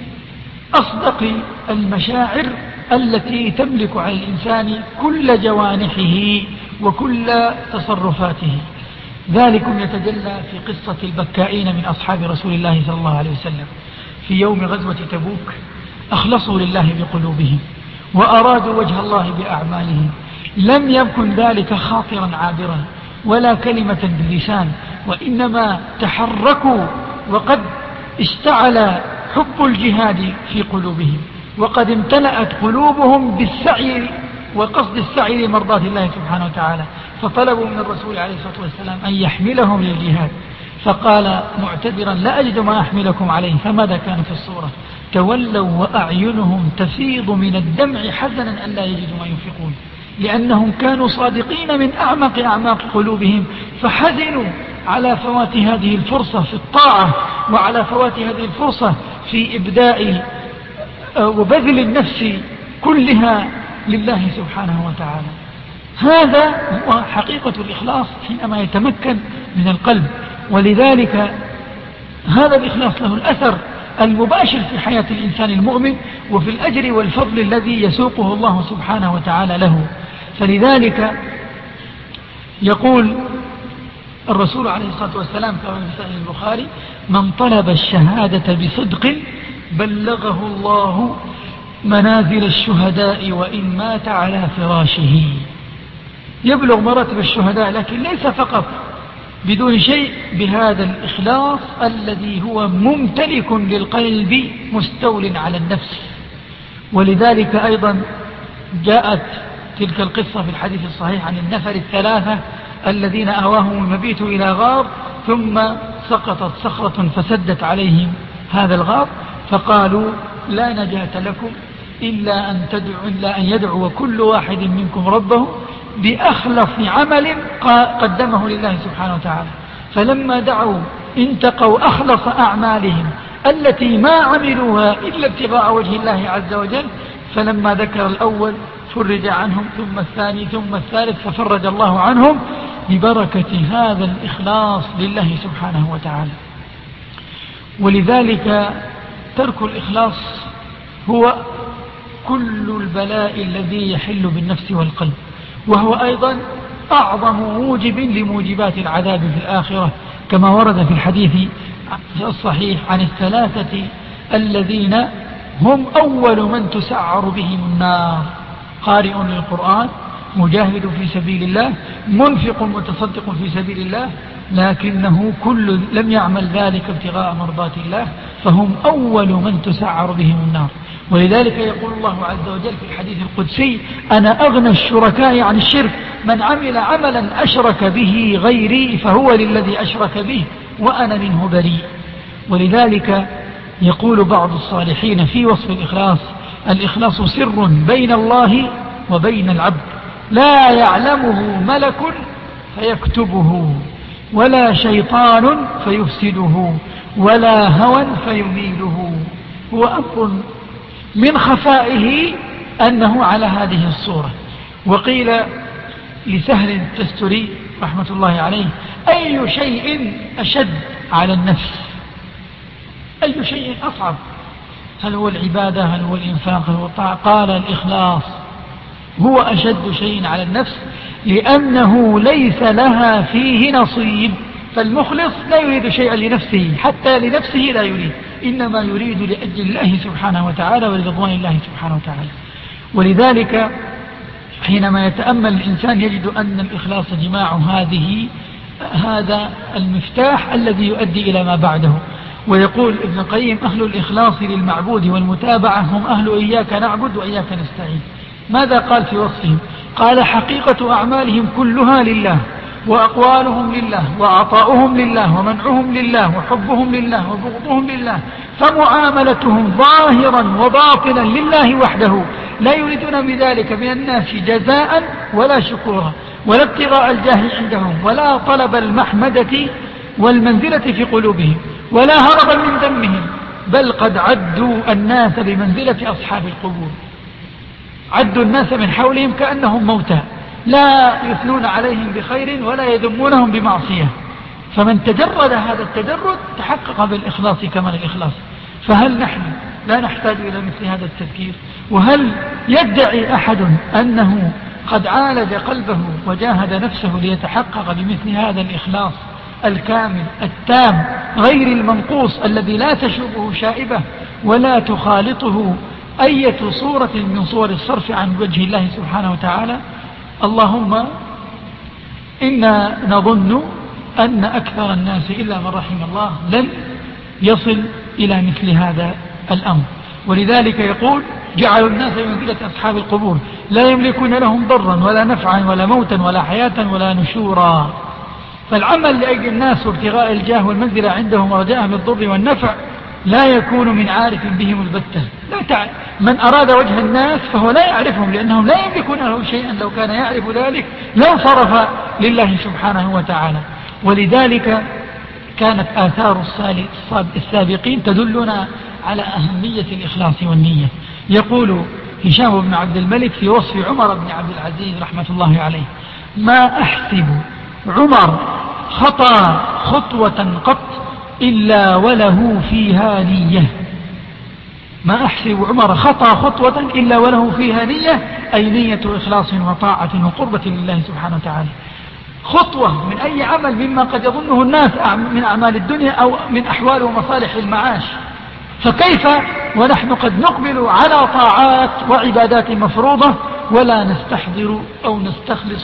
أصدق المشاعر التي تملك على الإنسان كل جوانحه وكل تصرفاته. ذلكم يتجلى في قصة البكائين من أصحاب رسول الله صلى الله عليه وسلم في يوم غزوة تبوك. أخلصوا لله بقلوبهم وأرادوا وجه الله بأعمالهم، لم يكن ذلك خاطرا عابرا ولا كلمة باللسان، وإنما تحركوا وقد اشتعل حب الجهاد في قلوبهم، وقد امتلأت قلوبهم بالسعي وقصد السعي لمرضاة الله سبحانه وتعالى. فطلبوا من الرسول عليه الصلاة والسلام أن يحملهم للجهاد، فقال معتذرا: لا أجد ما أحملكم عليه. فماذا كان في الصورة؟ تولوا وأعينهم تفيض من الدمع حزنا أن لا يجدوا ما ينفقون، لأنهم كانوا صادقين من أعماق قلوبهم، فحزنوا على فوات هذه الفرصة في الطاعة، وعلى فوات هذه الفرصة في إبداء وبذل النفس كلها لله سبحانه وتعالى. هذا هو حقيقة الإخلاص حينما يتمكن من القلب. ولذلك هذا الإخلاص له الأثر المباشر في حياة الإنسان المؤمن وفي الأجر والفضل الذي يسوقه الله سبحانه وتعالى له. فلذلك يقول الرسول عليه الصلاة والسلام كما في صحيح البخاري: من طلب الشهادة بصدق بلغه الله منازل الشهداء وإن مات على فراشه. يبلغ مراتب الشهداء، لكن ليس فقط بدون شيء، بهذا الإخلاص الذي هو ممتلك للقلب مستول على النفس. ولذلك أيضا جاءت تلك القصة في الحديث الصحيح عن النفر الثلاثة الذين آواهم المبيت إلى غار، ثم سقطت صخرة فسدت عليهم هذا الغار، فقالوا: لا نجاة لكم إلا أن يدعو كل واحد منكم ربه بأخلص عمل قدمه لله سبحانه وتعالى. فلما دعوا انتقوا أخلص أعمالهم التي ما عملوها إلا ابتغاء وجه الله عز وجل. فلما ذكر الأول فرج عنهم، ثم الثاني، ثم الثالث، ففرج الله عنهم ببركة هذا الإخلاص لله سبحانه وتعالى. ولذلك ترك الإخلاص هو كل البلاء الذي يحل بالنفس والقلب، وهو أيضا أعظم موجب لموجبات العذاب في الآخرة، كما ورد في الحديث الصحيح عن الثلاثة الذين هم أول من تسعر بهم النار: قارئ للقرآن، مجاهد في سبيل الله، منفق متصدق في سبيل الله، لكنه كل لم يعمل ذلك ابتغاء مرضات الله، فهم أول من تسعر بهم النار. ولذلك يقول الله عز وجل في الحديث القدسي: أنا أغنى الشركاء عن الشرك، من عمل عملا أشرك به غيري فهو للذي أشرك به وأنا منه بريء. ولذلك يقول بعض الصالحين في وصف الإخلاص: الإخلاص سر بين الله وبين العبد، لا يعلمه ملك فيكتبه، ولا شيطان فيفسده، ولا هوى فيميله. هو أمر من خفائه أنه على هذه الصورة. وقيل لسهل التستري رحمة الله عليه: أي شيء أشد على النفس؟ أي شيء أصعب؟ هل هو العبادة؟ هل هو الإنفاق؟ هل هو الطاعة؟ قال: الإخلاص هو أشد شيء على النفس، لأنه ليس لها فيه نصيب. فالمخلص لا يريد شيئا لنفسه، حتى لنفسه لا يريد، إنما يريد لأجل الله سبحانه وتعالى ولرضوان الله سبحانه وتعالى. ولذلك حينما يتأمل الإنسان يجد أن الإخلاص جماع هذا المفتاح الذي يؤدي إلى ما بعده. ويقول ابن القيم: أهل الإخلاص للمعبود والمتابعة هم أهل إياك نعبد وإياك نستعين. ماذا قال في وصفهم؟ قال: حقيقة أعمالهم كلها لله، وأقوالهم لله، وعطاؤهم لله، ومنعهم لله، وحبهم لله، وبغضهم لله، فمعاملتهم ظاهرا وباطنا لله وحده، لا يريدون بذلك من الناس جزاء ولا شكورا، ولا ابتغاء الجاه عندهم، ولا طلب المحمدة والمنزلة في قلوبهم، ولا هربا من ذمهم، بل قد عدوا الناس بمنزلة أصحاب القبور. عدوا الناس من حولهم كأنهم موتى، لا يثنون عليهم بخير ولا يذمونهم بمعصية. فمن تجرد هذا التجرد تحقق بالإخلاص كمال الإخلاص. فهل نحن لا نحتاج إلى مثل هذا التذكير؟ وهل يدعي أحد أنه قد عالج قلبه وجاهد نفسه ليتحقق بمثل هذا الإخلاص الكامل التام غير المنقوص الذي لا تشوبه شائبة ولا تخالطه أية صورة من صور الصرف عن وجه الله سبحانه وتعالى؟ اللهم إنا نظن أن أكثر الناس إلا من رحم الله لن يصل إلى مثل هذا الأمر. ولذلك يقول: جعلوا الناس بمنزلة أصحاب القبور، لا يملكون لهم ضرا ولا نفعا ولا موتا ولا حياة ولا نشورا. فالعمل لأجل الناس وابتغاء الجاه والمنزلة عندهم ورجاء بالضر والنفع لا يكون من عارف بهم البتة. من أراد وجه الناس فهو لا يعرفهم، لأنهم لا يملكون له شيئا. لو كان يعرف ذلك لانصرف لله سبحانه وتعالى. ولذلك كانت آثار السابقين تدلنا على أهمية الإخلاص والنية. يقول هشام بن عبد الملك في وصف عمر بن عبد العزيز رحمة الله عليه: ما أحسب عمر خطى خطوة قط إلا وله فيها نية. ما أحسب عمر خطى خطوة إلا وله فيها نية، أي نية إخلاص وطاعة وقربة لله سبحانه وتعالى. خطوة من أي عمل مما قد يظنه الناس من أعمال الدنيا أو من أحوال ومصالح المعاش، فكيف ونحن قد نقبل على طاعات وعبادات مفروضة ولا نستحضر أو نستخلص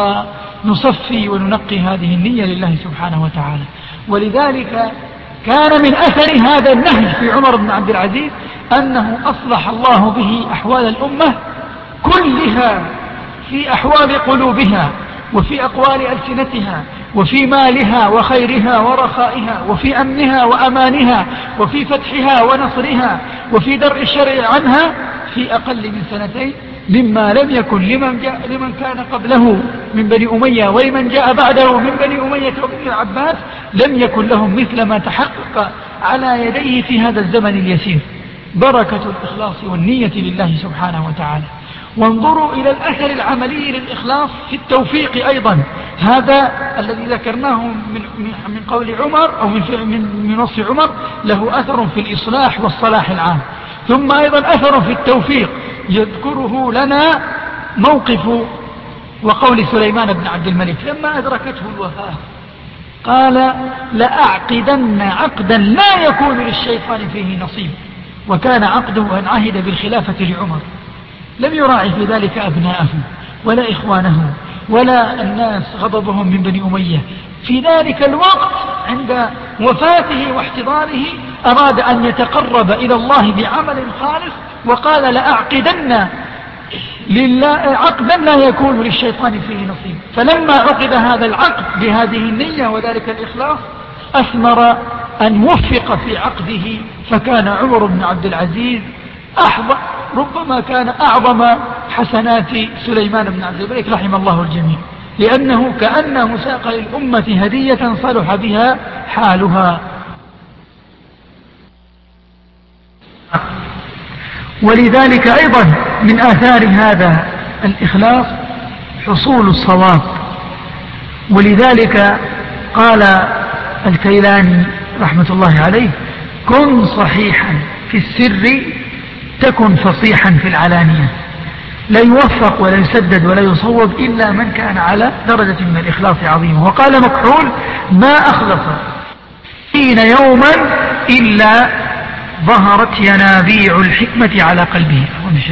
ونصفي وننقي هذه النية لله سبحانه وتعالى. ولذلك كان من أثر هذا النهج في عمر بن عبد العزيز أنه أصلح الله به أحوال الأمة كلها، في أحوال قلوبها، وفي أقوال ألسنتها، وفي مالها وخيرها ورخائها، وفي أمنها وأمانها، وفي فتحها ونصرها، وفي درء الشر عنها في أقل من سنتين، مما لم يكن لمن كان قبله من بني أمية ولمن جاء بعده من بني أمية وبني العباس، لم يكن لهم مثل ما تحقق على يديه في هذا الزمن اليسير. بركة الإخلاص والنية لله سبحانه وتعالى. وانظروا إلى الأثر العملي للإخلاص في التوفيق أيضا، هذا الذي ذكرناه من قول عمر أو من وصف عمر له أثر في الإصلاح والصلاح العام، ثم أيضا أثر في التوفيق يذكره لنا موقف وقول سليمان بن عبد الملك لما أدركته الوفاة، قال: لأعقدن عقدا لا يكون للشيطان فيه نصيب. وكان عقده أن عهد بالخلافة لعمر، لم يراعي في ذلك أبناءه ولا إخوانه ولا الناس غضبهم من بني أمية. في ذلك الوقت عند وفاته واحتضاره أراد أن يتقرب إلى الله بعمل خالص، وقال لأعقدن لله عقدا لا يكون للشيطان فيه نصيب. فلما عقد هذا العقد بهذه النية وذلك الإخلاص أثمر أن وفق في عقده، فكان عمر بن عبد العزيز ربما كان أعظم حسنات سليمان بن عبد الملك رحم الله الجميع، لأنه كأنه ساق للأمة هدية صلح بها حالها. ولذلك أيضا من آثار هذا الإخلاص حصول الصواب. ولذلك قال الكيلاني رحمة الله عليه: كن صحيحا في السر تكن فصيحا في العلانية. لا يوفق ولا يسدد ولا يصوب إلا من كان على درجة من الإخلاص عظيمة. وقال مكحول: ما أخلص 60 يوما إلا ظهرت ينابيع الحكمة على قلبه.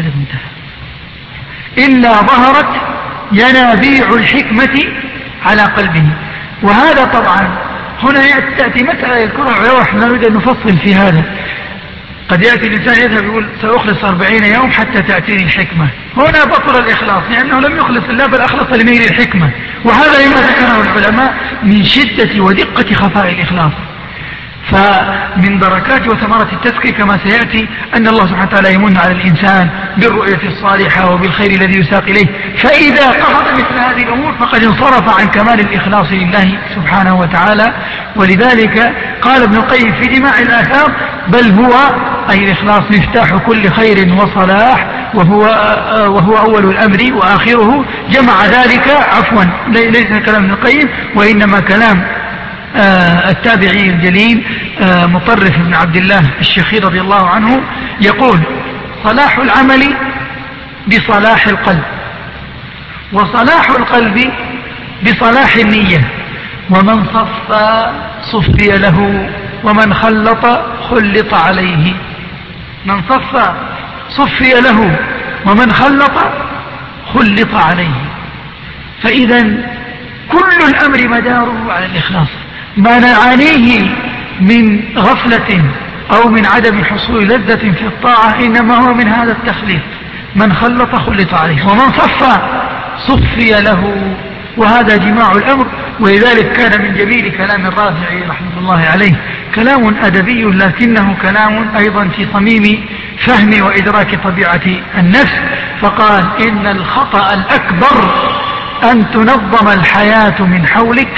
إلا ظهرت ينابيع الحكمة على قلبه. وهذا طبعا هنا تأتي مسألة يذكرها العلماء، ونحن نريد أن نفصل في هذا. قد يأتي الإنسان يذهب يقول سأخلص 40 يوم حتى تأتيني الحكمة. هنا بطل الإخلاص، لأنه لم يخلص الله بل أخلص لميل الحكمة. وهذا لما ذكره العلماء من شدة ودقة خفاء الإخلاص. فمن بركات وثمرة التزكية كما سيأتي أن الله سبحانه وتعالى يمن على الإنسان بالرؤية الصالحة وبالخير الذي يساق إليه، فإذا قصد مثل هذه الأمور فقد انصرف عن كمال الإخلاص لله سبحانه وتعالى. ولذلك قال ابن القيم في جماع الآثار: بل هو أي الإخلاص مفتاح كل خير وصلاح، وهو أول الأمر وآخره. جمع ذلك عفوا ليس كلام ابن القيم وإنما كلام التابعي الجليل مطرف بن عبد الله الشيخي رضي الله عنه، يقول: صلاح العمل بصلاح القلب، وصلاح القلب بصلاح النية، ومن صفى صفي له، ومن خلط خلط عليه. من صفى صفي له، ومن خلط خلط عليه. فإذا كل الأمر مداره على الإخلاص. ما نعانيه من غفلة أو من عدم حصول لذة في الطاعة إنما هو من هذا التخليط. من خلط خلط عليه، ومن صفى صفي له، وهذا جماع الأمر. ولذلك كان من جميل كلام الرافعي رحمة الله عليه كلام أدبي، لكنه كلام أيضا في صميم فهم وإدراك طبيعة النفس. فقال: إن الخطأ الأكبر أن تنظم الحياة من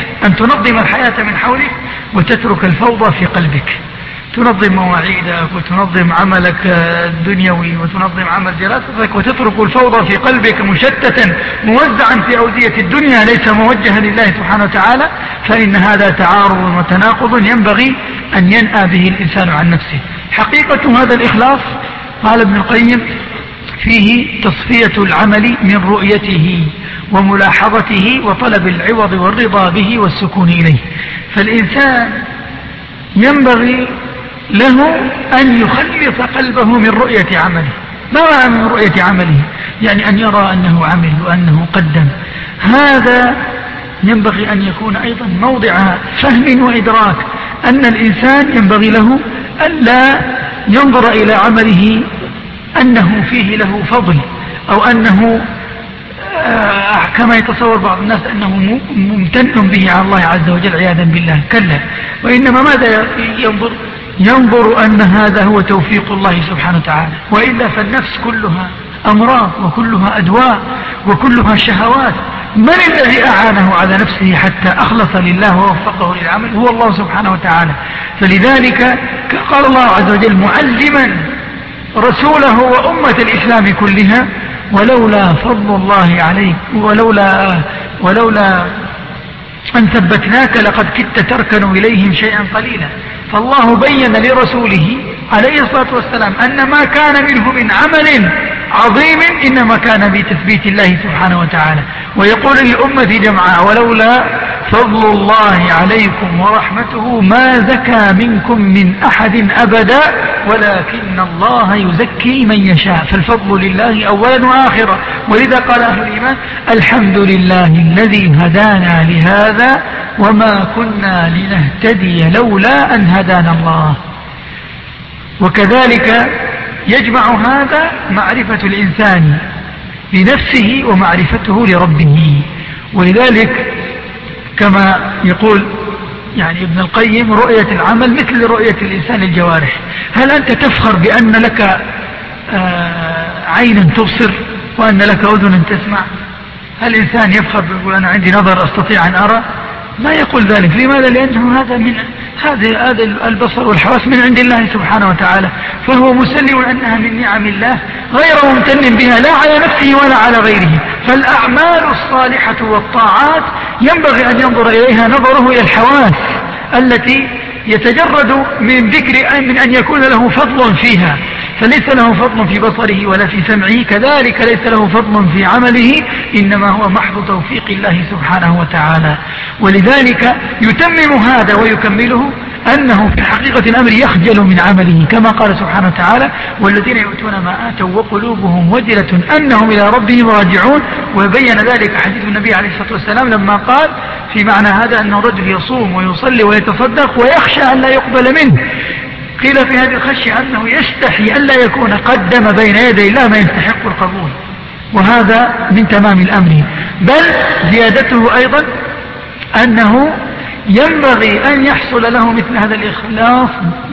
حولك وتترك الفوضى في قلبك. تنظم مواعيدك وتنظم عملك الدنيوي وتنظم عمل دراستك، وتترك الفوضى في قلبك مشتتا موزعا في أودية الدنيا ليس موجها لله سبحانه وتعالى، فإن هذا تعارض وتناقض ينبغي أن ينأى به الإنسان عن نفسه. حقيقة هذا الإخلاص قال ابن القيم فيه تصفية العمل من رؤيته وملاحظته وطلب العوض والرضا به والسكون إليه. فالإنسان ينبغي له أن يخلص قلبه من رؤية عمله. ما معنى من رؤية عمله؟ يعني أن يرى أنه عمل وأنه قدم. هذا ينبغي أن يكون أيضا موضع فهم وإدراك أن الإنسان ينبغي له ألا ينظر إلى عمله أنه فيه له فضل، أو أنه كما يتصور بعض الناس أنه ممتن به على الله عز وجل عياذا بالله. كلا، وإنما ماذا ينظر أن هذا هو توفيق الله سبحانه وتعالى. وإلا فالنفس كلها أمراض وكلها أدواء وكلها شهوات. من الذي أعانه على نفسه حتى أخلص لله ووفقه للعمل؟ هو الله سبحانه وتعالى. فلذلك قال الله عز وجل معلما رسوله وأمة الإسلام كلها: ولولا فضل الله عليك ولولا أن ثبتناك لقد كدت تركن إليهم شيئا قليلا. فالله بين لرسوله عليه الصلاة والسلام أن ما كان منه من عمل عظيم إنما كان بتثبيت الله سبحانه وتعالى. ويقول للأمة جمعاء: ولولا فضل الله عليكم ورحمته ما زكى منكم من أحد أبدا ولكن الله يزكي من يشاء. فالفضل لله أولا وآخرا. ولذا قال أهل الإيمان: الحمد لله الذي هدانا لهذا وما كنا لنهتدي لولا أن هدانا الله. وكذلك يجمع هذا معرفة الإنسان لنفسه ومعرفته لربه. ولذلك كما يقول يعني ابن القيم: رؤية العمل مثل رؤية الإنسان الجوارح. هل أنت تفخر بأن لك عينا تبصر وأن لك أذن تسمع؟ هل الإنسان يفخر بيقول أنا عندي نظر أستطيع أن أرى؟ ما يقول ذلك. لماذا؟ لأنه هذا البصر والحواس من عند الله سبحانه وتعالى، فهو مسلم أنها من نعم الله غير ممتن بها لا على نفسه ولا على غيره. فالأعمال الصالحة والطاعات ينبغي أن ينظر إليها نظره إلى الحواس التي يتجرد من ذكر من أن يكون له فضل فيها، فليس له فضل في بصره ولا في سمعه، كذلك ليس له فضل في عمله، إنما هو محض توفيق الله سبحانه وتعالى. ولذلك يتمم هذا ويكمله أنه في حقيقة الأمر يخجل من عمله، كما قال سبحانه وتعالى: والذين يؤتون ما آتوا وقلوبهم وجلة أنهم إلى ربهم راجعون. وبين ذلك حديث النبي عليه الصلاة والسلام لما قال في معنى هذا أن الرجل يصوم ويصلي ويتصدق ويخشى أن لا يقبل منه. قيل في هذه الخشية أنه يستحي ألا يكون قدم بين يدي الله ما يستحق القبول، وهذا من تمام الأمر. بل زيادته أيضا أنه ينبغي أن يحصل له مثل هذا الإخلاص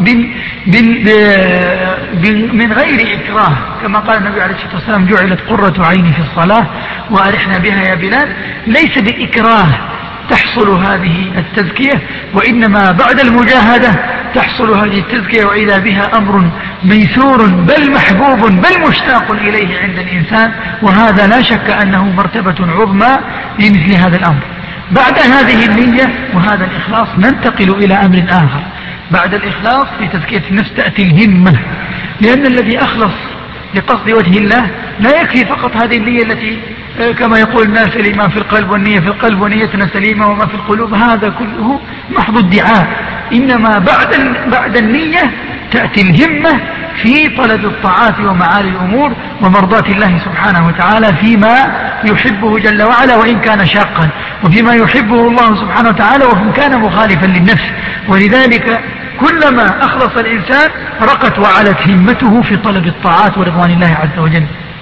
من غير إكراه، كما قال النبي عليه الصلاة والسلام: جعلت قرة عيني في الصلاة وأرحنا بها يا بلال. ليس بإكراه تحصل هذه التزكية، وإنما بعد المجاهدة تحصل هذه التزكية، وإذا بها أمر ميسور بل محبوب بل مشتاق إليه عند الإنسان. وهذا لا شك أنه مرتبة عظمى لمثل هذا الأمر. بعد هذه النية وهذا الإخلاص ننتقل إلى أمر آخر. بعد الإخلاص في تزكية النفس تأتي الهمة، لأن الذي أخلص لقصد وجه الله لا يكفي فقط هذه النية التي كما يقول الناس: الإيمان في القلب والنية في القلب ونيتنا سليمة وما في القلوب. هذا كله محض ادعاء. إنما بعد النية تأتي الهمة في طلب الطاعات ومعالي الأمور ومرضاة الله سبحانه وتعالى فيما يحبه جل وعلا وإن كان شاقا، وفيما يحبه الله سبحانه وتعالى وإن كان مخالفا للنفس. ولذلك كلما أخلص الإنسان رقت وعلت همته في طلب الطاعات ورضوان الله عز وجل.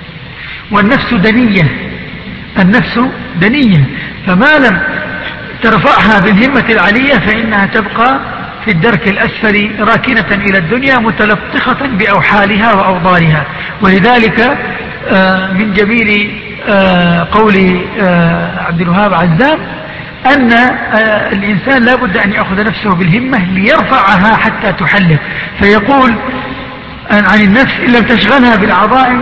والنفس دنية، النفس دنية، فما لم ترفعها بالهمة العالية فإنها تبقى في الدرك الأسفل راكنة إلى الدنيا متلطخة بأوحالها وأوضارها. ولذلك من جميل قول عبد الوهاب عزام أن الإنسان لا بد أن يأخذ نفسه بالهمة ليرفعها حتى تحلق. فيقول عن النفس: إن لم تشغلها بالعظائم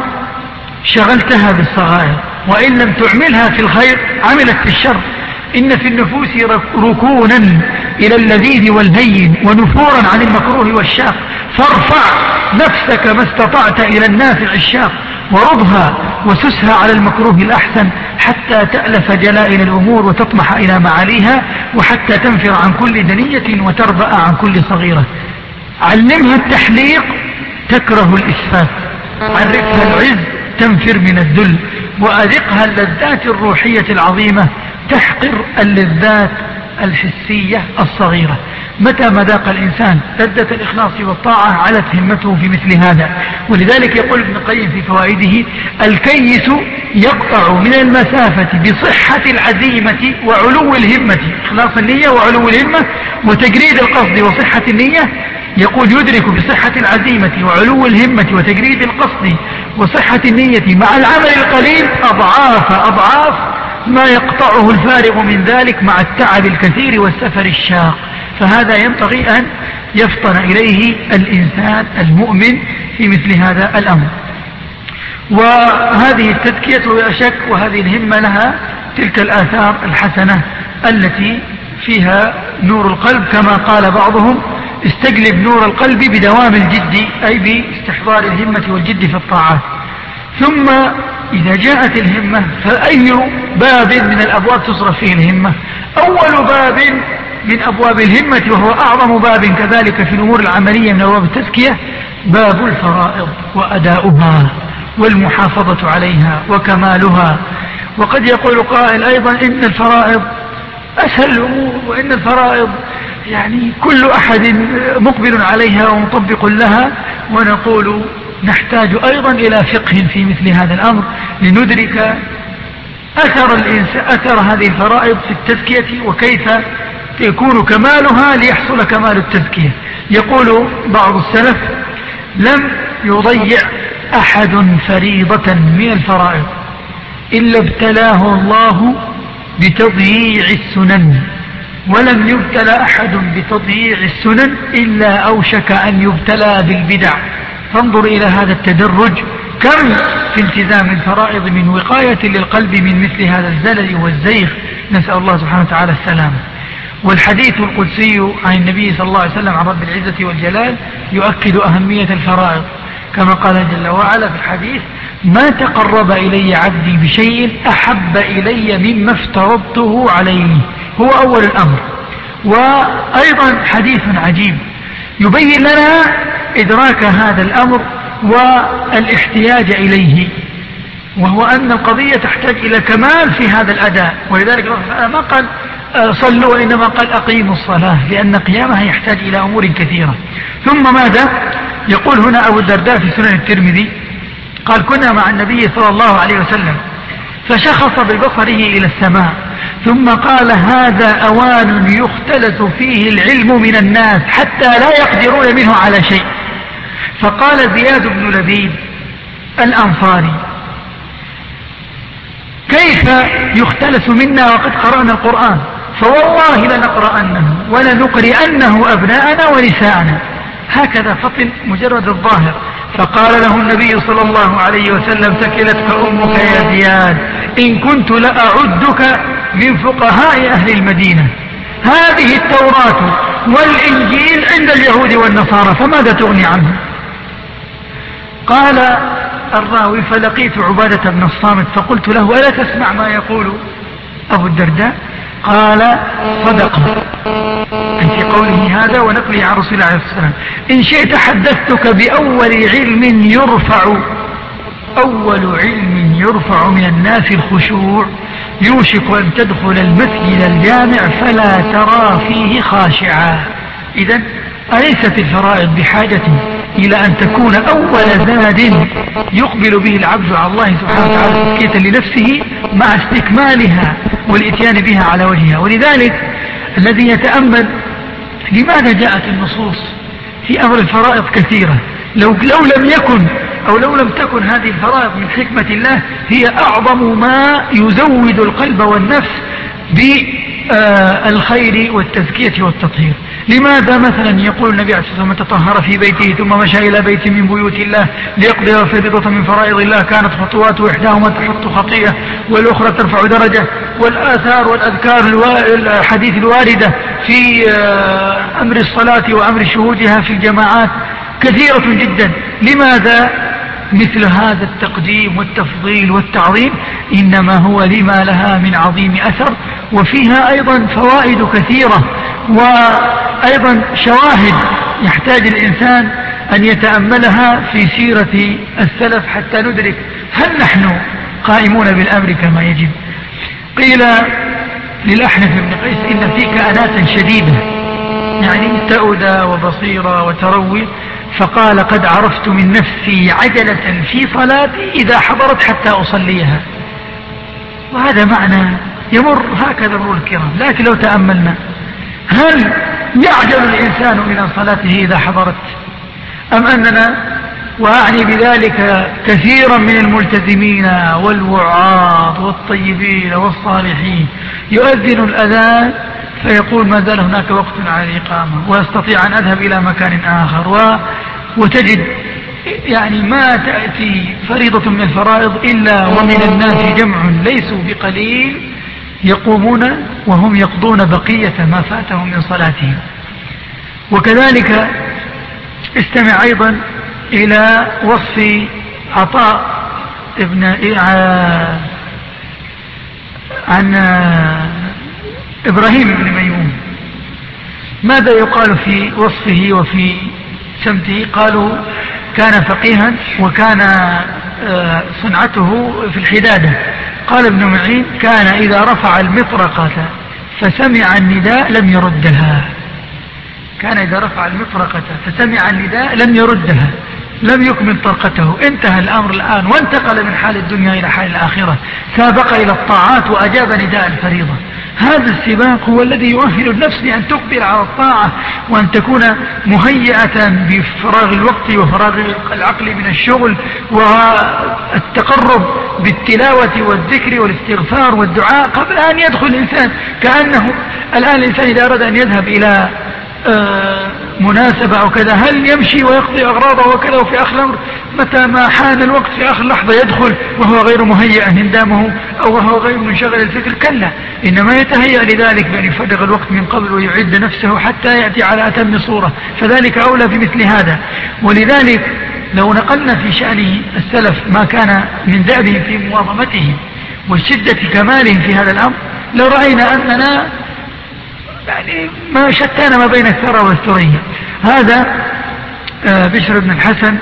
شغلتها بالصغائر، وإن لم تعملها في الخير عملت في الشر. إن في النفوس ركونا إلى اللذيذ والهين ونفورا عن المكروه والشاق، فارفع نفسك ما استطعت إلى النافع الشاق، ورضها وسسها على المكروه الأحسن حتى تألف جلائل الأمور وتطمح إلى معاليها، وحتى تنفر عن كل دنية وتربأ عن كل صغيرة. علمها التحليق تكره الإسفاف، عرفها العز تنفر من الذل، وأذقها اللذات الروحية العظيمة تحقر اللذات الحسية الصغيرة. متى ما ذاق الإنسان لذة الإخلاص والطاعة علت همته في مثل هذا. ولذلك يقول ابن القيم في فوائده: الكيس يقطع من المسافة بصحة العزيمة وعلو الهمة، إخلاص النية وعلو الهمة وتجريد القصد وصحة النية. يقول: يدرك بصحة العزيمة وعلو الهمة وتجريد القصد وصحة النية مع العمل القليل أضعاف ما يقطعه الفارغ من ذلك مع التعب الكثير والسفر الشاق. فهذا ينبغي أن يفطن إليه الإنسان المؤمن في مثل هذا الأمر. وهذه التزكية لا شك وهذه الهمة لها تلك الآثار الحسنة التي فيها نور القلب، كما قال بعضهم: استجلب نور القلب بدوام الجد، أي باستحضار الهمة والجد في الطاعات. ثم إذا جاءت الهمة فأي باب من الأبواب تصرف فيه الهمة؟ أول باب من أبواب الهمة وهو أعظم باب كذلك في الأمور العملية من أبواب التزكية باب الفرائض وأداؤها والمحافظة عليها وكمالها. وقد يقول قائل أيضا إن الفرائض أسهل الأمور، وإن الفرائض يعني كل أحد مقبل عليها ومطبق لها، ونقول نحتاج أيضا إلى فقه في مثل هذا الأمر لندرك أثر هذه الفرائض في التزكية وكيف يكون كمالها ليحصل كمال التزكية. يقول بعض السلف: لم يضيع أحد فريضة من الفرائض إلا ابتلاه الله بتضييع السنن، ولم يبتلى أحد بتضييع السنن إلا أوشك أن يبتلى بالبدع. فانظر إلى هذا التدرج، كم في التزام الفرائض من وقاية للقلب من مثل هذا الزلل والزيغ، نسأل الله سبحانه وتعالى السلامة. والحديث القدسي عن النبي صلى الله عليه وسلم عن رب العزة والجلال يؤكد أهمية الفرائض، كما قال جل وعلا في الحديث: ما تقرب إلي عبدي بشيء أحب إلي مما افترضته عليه. هو أول الأمر. وأيضا حديث عجيب يبين لنا إدراك هذا الأمر والاحتياج إليه، وهو أن القضية تحتاج إلى كمال في هذا الأداء. ولذلك ما قال صلوا، وإنما قال أقيموا الصلاة، لأن قيامها يحتاج إلى أمور كثيرة. ثم ماذا يقول هنا أبو الدرداء في سنن الترمذي؟ قال: كنا مع النبي صلى الله عليه وسلم فشخص ببصره إلى السماء ثم قال: هذا أوان يختلس فيه العلم من الناس حتى لا يقدرون منه على شيء. فقال زياد بن لبيد الأنصاري: كيف يختلس منا وقد قرأنا القرآن؟ فوالله لنقرأنه ولنقرئنه أبناءنا ونساءنا. هكذا فطن مجرد الظاهر. فقال له النبي صلى الله عليه وسلم: ثكلتك أمك يا زياد، إن كنت لأعدك من فقهاء أهل المدينة. هذه التوراة والإنجيل عند اليهود والنصارى، فماذا تغني عنه؟ قال الراوي: فلقيت عبادة بن الصامت فقلت له: ألا تسمع ما يقول أبو الدرداء؟ قال: صدق في قوله هذا ونقله عن رسول الله عليه الصلاة والسلام: إن شئت حدثتك بأول علم يرفع، أول علم يرفع من الناس الخشوع، يوشك أن تدخل المسجد الجامع فلا ترى فيه خاشعا. إذن أليست الفرائض بحاجة إلى أن تكون أول زاد يقبل به العبد على الله سبحانه وتعالى تزكية لنفسه مع استكمالها والإتيان بها على وجهها؟ ولذلك الذي يتأمل لماذا جاءت النصوص في أمر الفرائض كثيرة، لو لم يكن أو لو لم تكن هذه الفرائض من حكمة الله هي أعظم ما يزود القلب والنفس بالخير والتزكية والتطهير. لماذا مثلا يقول النبي عليه الصلاة والسلام: من تطهر في بيته ثم مشى إلى بيت من بيوت الله ليقضي فريضة من فرائض الله كانت خطواته إحداهما تحط خطيئة والأخرى ترفع درجة. والآثار والأذكار الحديث الواردة في أمر الصلاة وأمر شهودها في الجماعات كثيرة جدا. لماذا مثل هذا التقديم والتفضيل والتعظيم؟ إنما هو لما لها من عظيم أثر، وفيها أيضا فوائد كثيرة وأيضا شواهد يحتاج الإنسان أن يتأملها في سيرة السلف حتى ندرك هل نحن قائمون بالأمر كما يجب. قيل للأحنف بن قيس: إن فيك أناة شديدة، يعني تأودى وبصيرة وتروي. فقال: قد عرفت من نفسي عجلة في صلاتي إذا حضرت حتى أصليها. وهذا معنى يمر هكذا مرور الكرام. لكن لو تأملنا، هل يعجل الإنسان من صلاته إذا حضرت، أم أننا، وأعني بذلك كثيرا من الملتزمين والوعاظ والطيبين والصالحين، يؤذن الأذان فيقول: ما زال هناك وقت على الإقامة ويستطيع أن أذهب إلى مكان آخر، وتجد يعني ما تأتي فريضة من الفرائض إلا ومن الناس جمع ليسوا بقليل يقومون وهم يقضون بقية ما فاتهم من صلاتهم. وكذلك استمع أيضا إلى وصف عطاء ابن عن إبراهيم بن ميمون ماذا يقال في وصفه وفي سمته؟ قالوا كان فقيها وكان صنعته في الحدادة. قال ابن معين كان إذا رفع المطرقة فسمع النداء لم يردها. كان إذا رفع المطرقة فسمع النداء لم يردها، لم يكمل طرقته. انتهى الأمر الآن وانتقل من حال الدنيا إلى حال الآخرة، سابق إلى الطاعات وأجاب نداء الفريضة. هذا السباق هو الذي يؤهل النفس لأن تقبل على الطاعة وأن تكون مهيئة بفراغ الوقت وفراغ العقل من الشغل والتقرب بالتلاوة والذكر والاستغفار والدعاء قبل أن يدخل الإنسان. كأنه الآن الإنسان إذا أراد أن يذهب إلى مناسبة أو كذا هل يمشي ويقضي أغراضه وكذا، وفي آخر الأمر متى ما حان الوقت في آخر لحظة يدخل وهو غير مهيئ هندامه أو وهو غير منشغل الفكر؟ كلا، إنما يتهيأ لذلك بأن يفرغ الوقت من قبل ويعد نفسه حتى يأتي على أتم صورة، فذلك أولى بمثل هذا. ولذلك لو نقلنا في شأن السلف ما كان من دأبهم في مواظبتهم وشدة كمالهم في هذا الأمر لرأينا أننا يعني ما شتان ما بين الثرى والثريا. هذا بشر بن الحسن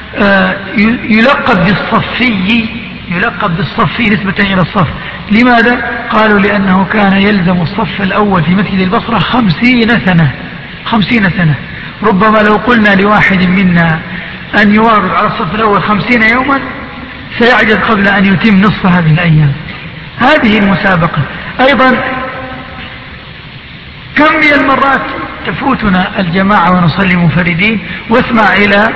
يلقب بالصفي نسبة إلى الصف. لماذا؟ قالوا لأنه كان يلزم الصف الأول في مسجد البصرة 50 سنة. ربما لو قلنا لواحد منا أن يواظب على الصف الأول 50 يوما سيعجز قبل أن يتم نصف هذه الأيام. هذه المسابقة أيضا كم من المرات تفوتنا الجماعة ونصلي منفردين. واسمع إلى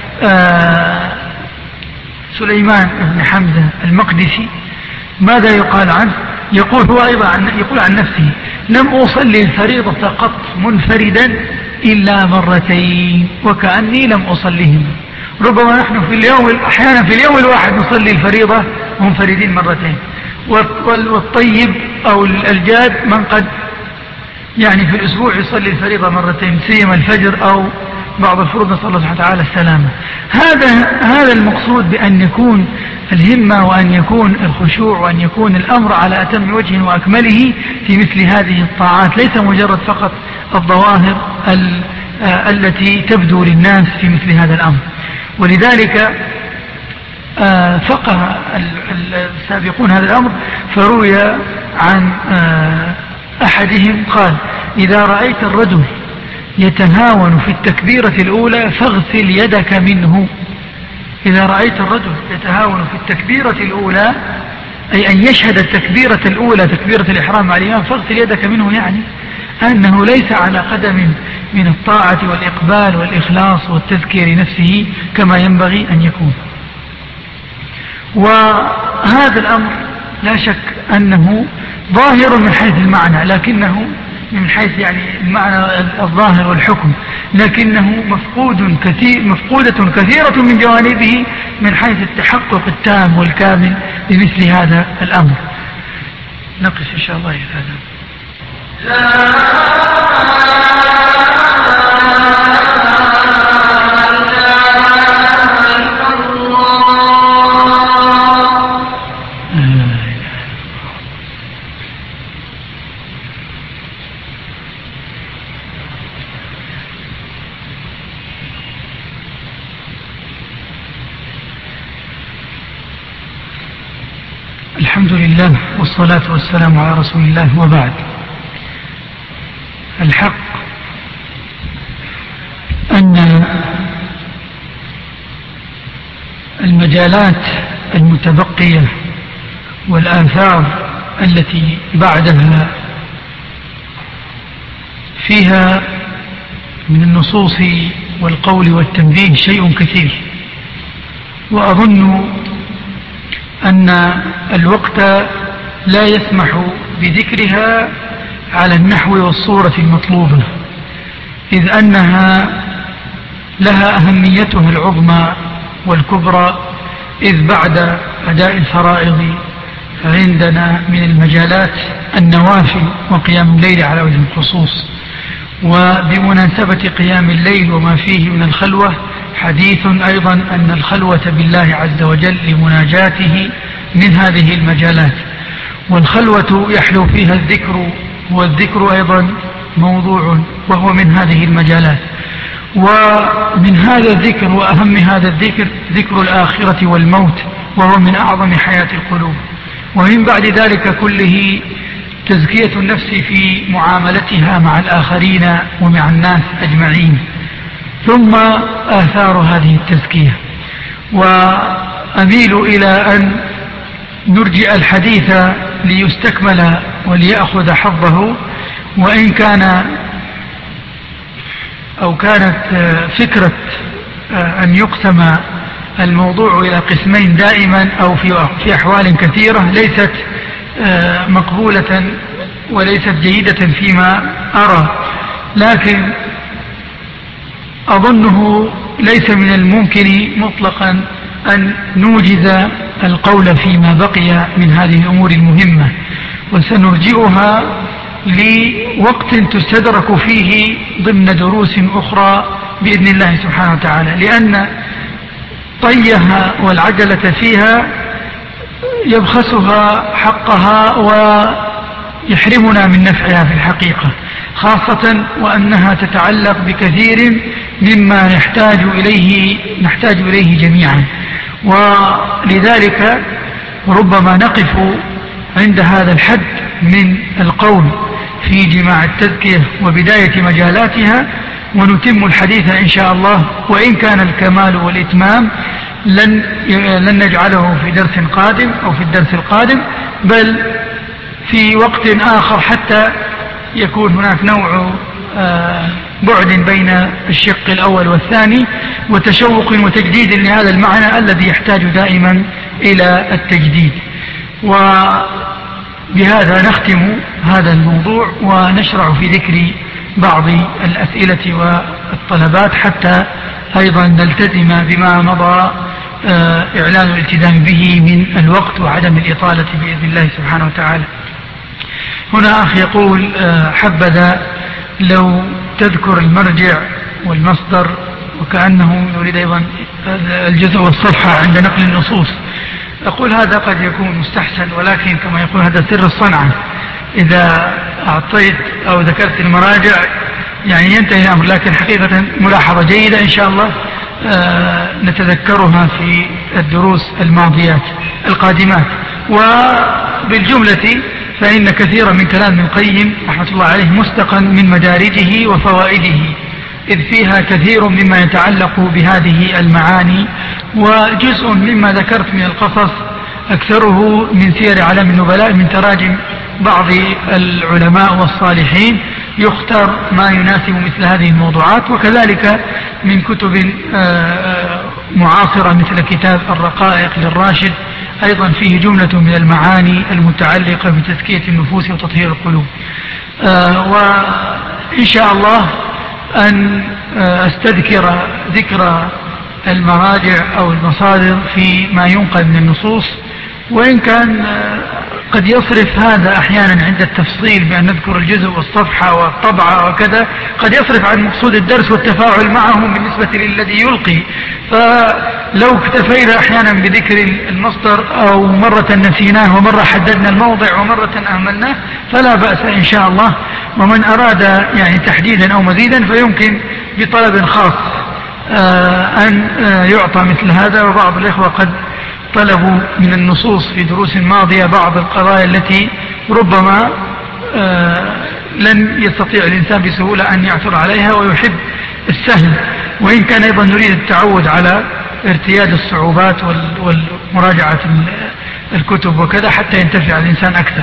سليمان بن حمزة المقدسي ماذا يقال عنه. يقول هو أيضا يقول عن نفسه لم أصلي الفريضة قط منفردا إلا مرتين وكأني لم أصليهم. ربما نحن أحيانا في اليوم الواحد نصلي الفريضة منفردين مرتين، والطيب أو الجاد من قد يعني في الأسبوع يصلي الفريضة مرتين، سيما الفجر أو بعض الفروض، نسأل الله سبحانه وتعالى السلامة. هذا المقصود بأن يكون الهمة وأن يكون الخشوع وأن يكون الأمر على أتم وجه وأكمله في مثل هذه الطاعات، ليس مجرد فقط الظواهر التي تبدو للناس في مثل هذا الأمر. ولذلك فقه السابقون هذا الأمر، فروي عن أحدهم قال إذا رأيت الرجل يتهاون في التكبيرة الأولى فاغسل يدك منه. إذا رأيت الرجل يتهاون في التكبيرة الأولى أي أن يشهد التكبيرة الأولى تكبيرة الإحرام مع الإمام فاغسل يدك منه، يعني أنه ليس على قدم من الطاعة والإقبال والإخلاص والتذكير لنفسه كما ينبغي أن يكون. وهذا الأمر لا شك أنه ظاهر من حيث المعنى، لكنه من حيث يعني المعنى الظاهر والحكم، لكنه مفقودة كثيرة من جوانبه من حيث التحقق التام والكامل بمثل هذا الأمر. نقف إن شاء الله في هذا. الحمد لله والصلاة والسلام على رسول الله، وبعد. الحق أن المجالات المتبقية والآثار التي بعدها فيها من النصوص والقول والتنبيه شيء كثير، وأظن أن الوقت لا يسمح بذكرها على النحو والصورة المطلوبة، إذ أنها لها أهميتها العظمى والكبرى، إذ بعد أداء الفرائض عندنا من المجالات النوافل وقيام الليل على وجه الخصوص. وبمناسبة قيام الليل وما فيه من الخلوة حديث أيضا أن الخلوة بالله عز وجل لمناجاته من هذه المجالات، والخلوة يحلو فيها الذكر، والذكر أيضا موضوع وهو من هذه المجالات. ومن هذا الذكر وأهم هذا الذكر ذكر الآخرة والموت، وهو من أعظم حياة القلوب. ومن بعد ذلك كله تزكية النفس في معاملتها مع الآخرين ومع الناس أجمعين، ثم آثار هذه التزكية. وأميل إلى أن نرجئ الحديث ليستكمل وليأخذ حظه، وإن كان أو كانت فكرة أن يقسم الموضوع إلى قسمين دائما أو في أحوال كثيرة ليست مقبولة وليست جيدة فيما أرى، لكن أظنه ليس من الممكن مطلقا أن نوجز القول فيما بقي من هذه الأمور المهمة، وسنرجئها لوقت تستدرك فيه ضمن دروس أخرى بإذن الله سبحانه وتعالى، لأن طيها والعجلة فيها يبخسها حقها ويحرمنا من نفعها في الحقيقة، خاصة وأنها تتعلق بكثير مما نحتاج إليه جميعا. ولذلك ربما نقف عند هذا الحد من القول في جماع التزكية وبداية مجالاتها، ونتم الحديث إن شاء الله، وإن كان الكمال والإتمام لن نجعله في درس قادم أو في الدرس القادم، بل في وقت آخر، حتى يكون هناك نوع بعد بين الشق الأول والثاني، وتشوق وتجديد لهذا المعنى الذي يحتاج دائما إلى التجديد. وبهذا نختم هذا الموضوع ونشرع في ذكر بعض الأسئلة والطلبات، حتى أيضا نلتزم بما مضى إعلان الالتزام به من الوقت وعدم الإطالة بإذن الله سبحانه وتعالى. هنا أخ يقول حبذا لو تذكر المرجع والمصدر، وكأنه يريد أيضا الجزء والصفحة عند نقل النصوص. أقول هذا قد يكون مستحسن، ولكن كما يقول هذا سر الصنعة، إذا أعطيت أو ذكرت المراجع يعني ينتهي الأمر، لكن حقيقة ملاحظة جيدة إن شاء الله نتذكرها في الدروس الماضيات القادمات. وبالجملة فإن كثيرا من كلام ابن القيم رحمة الله عليه مستقى من مدارجه وفوائده، إذ فيها كثير مما يتعلق بهذه المعاني، وجزء مما ذكرت من القصص أكثره من سير أعلام النبلاء من تراجم بعض العلماء والصالحين، يختار ما يناسب مثل هذه الموضوعات، وكذلك من كتب معاصرة مثل كتاب الرقائق للراشد أيضا فيه جملة من المعاني المتعلقة بتزكية النفوس وتطهير القلوب. وإن شاء الله أن أستذكر ذكر المراجع أو المصادر في ما ينقل من النصوص، وإن كان قد يصرف هذا أحيانا عند التفصيل بأن نذكر الجزء والصفحة والطبعة وكذا، قد يصرف عن مقصود الدرس والتفاعل معهم بالنسبة للذي يلقي. فلو اكتفينا أحيانا بذكر المصدر أو مرة نسيناه ومرة حددنا الموضع ومرة أهملناه فلا بأس إن شاء الله. ومن أراد يعني تحديدا أو مزيدا فيمكن بطلب خاص أن يعطى مثل هذا. وبعض الإخوة قد طلبوا من النصوص في دروس ماضية بعض القضايا التي ربما لن يستطيع الإنسان بسهولة أن يعثر عليها ويحب السهل، وإن كان أيضا نريد التعود على ارتياد الصعوبات والمراجعة الكتب وكذا حتى ينتفع الإنسان أكثر.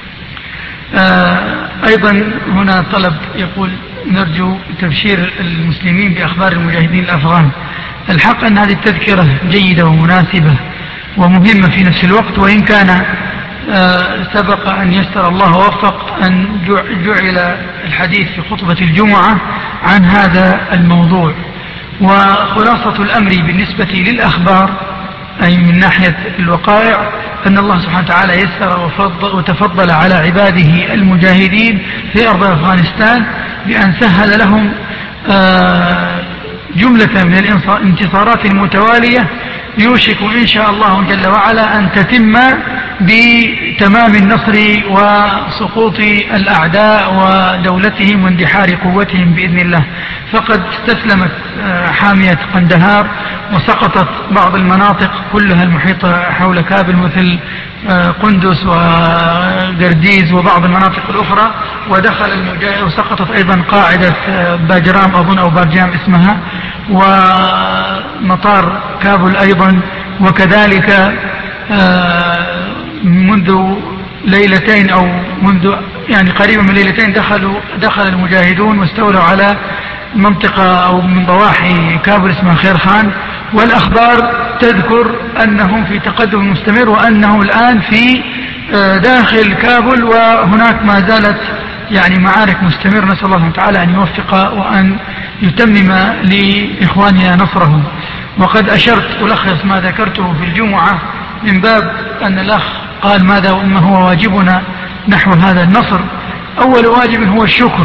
أيضا هنا طلب يقول نرجو تبشير المسلمين بأخبار المجاهدين الأفغان. الحق أن هذه التذكرة جيدة ومناسبة ومهمة في نفس الوقت، وإن كان سبق أن يسر الله ووفق أن جعل الحديث في خطبة الجمعة عن هذا الموضوع. وخلاصة الأمر بالنسبة للأخبار أي من ناحية الوقائع أن الله سبحانه وتعالى يسر وتفضل على عباده المجاهدين في أرض أفغانستان بأن سهل لهم جملة من الانتصارات المتوالية يوشك إن شاء الله جل وعلا أن تتم بتمام النصر وسقوط الأعداء ودولتهم واندحار قوتهم بإذن الله. فقد استسلمت حامية قندهار وسقطت بعض المناطق كلها المحيطة حول كابل مثل قندس وقرديز وبعض المناطق الأخرى، ودخل المجاهد وسقطت أيضا قاعدة باجرام أظن أو بارجام اسمها، ومطار كابل أيضا. وكذلك منذ ليلتين أو منذ يعني قريبا من ليلتين دخل المجاهدون واستولوا على منطقة أو من ضواحي كابل اسمها خير خان، والأخبار تذكر أنهم في تقدم مستمر وأنه الآن في داخل كابل، وهناك ما زالت يعني معارك مستمر. نسأل الله تعالى أن يوفق وأن يتمم لإخواننا نصرهم. وقد أشرت ألخص ما ذكرته في الجمعة من باب أن الأخ قال ما هو واجبنا نحو هذا النصر. أول واجب هو الشكر،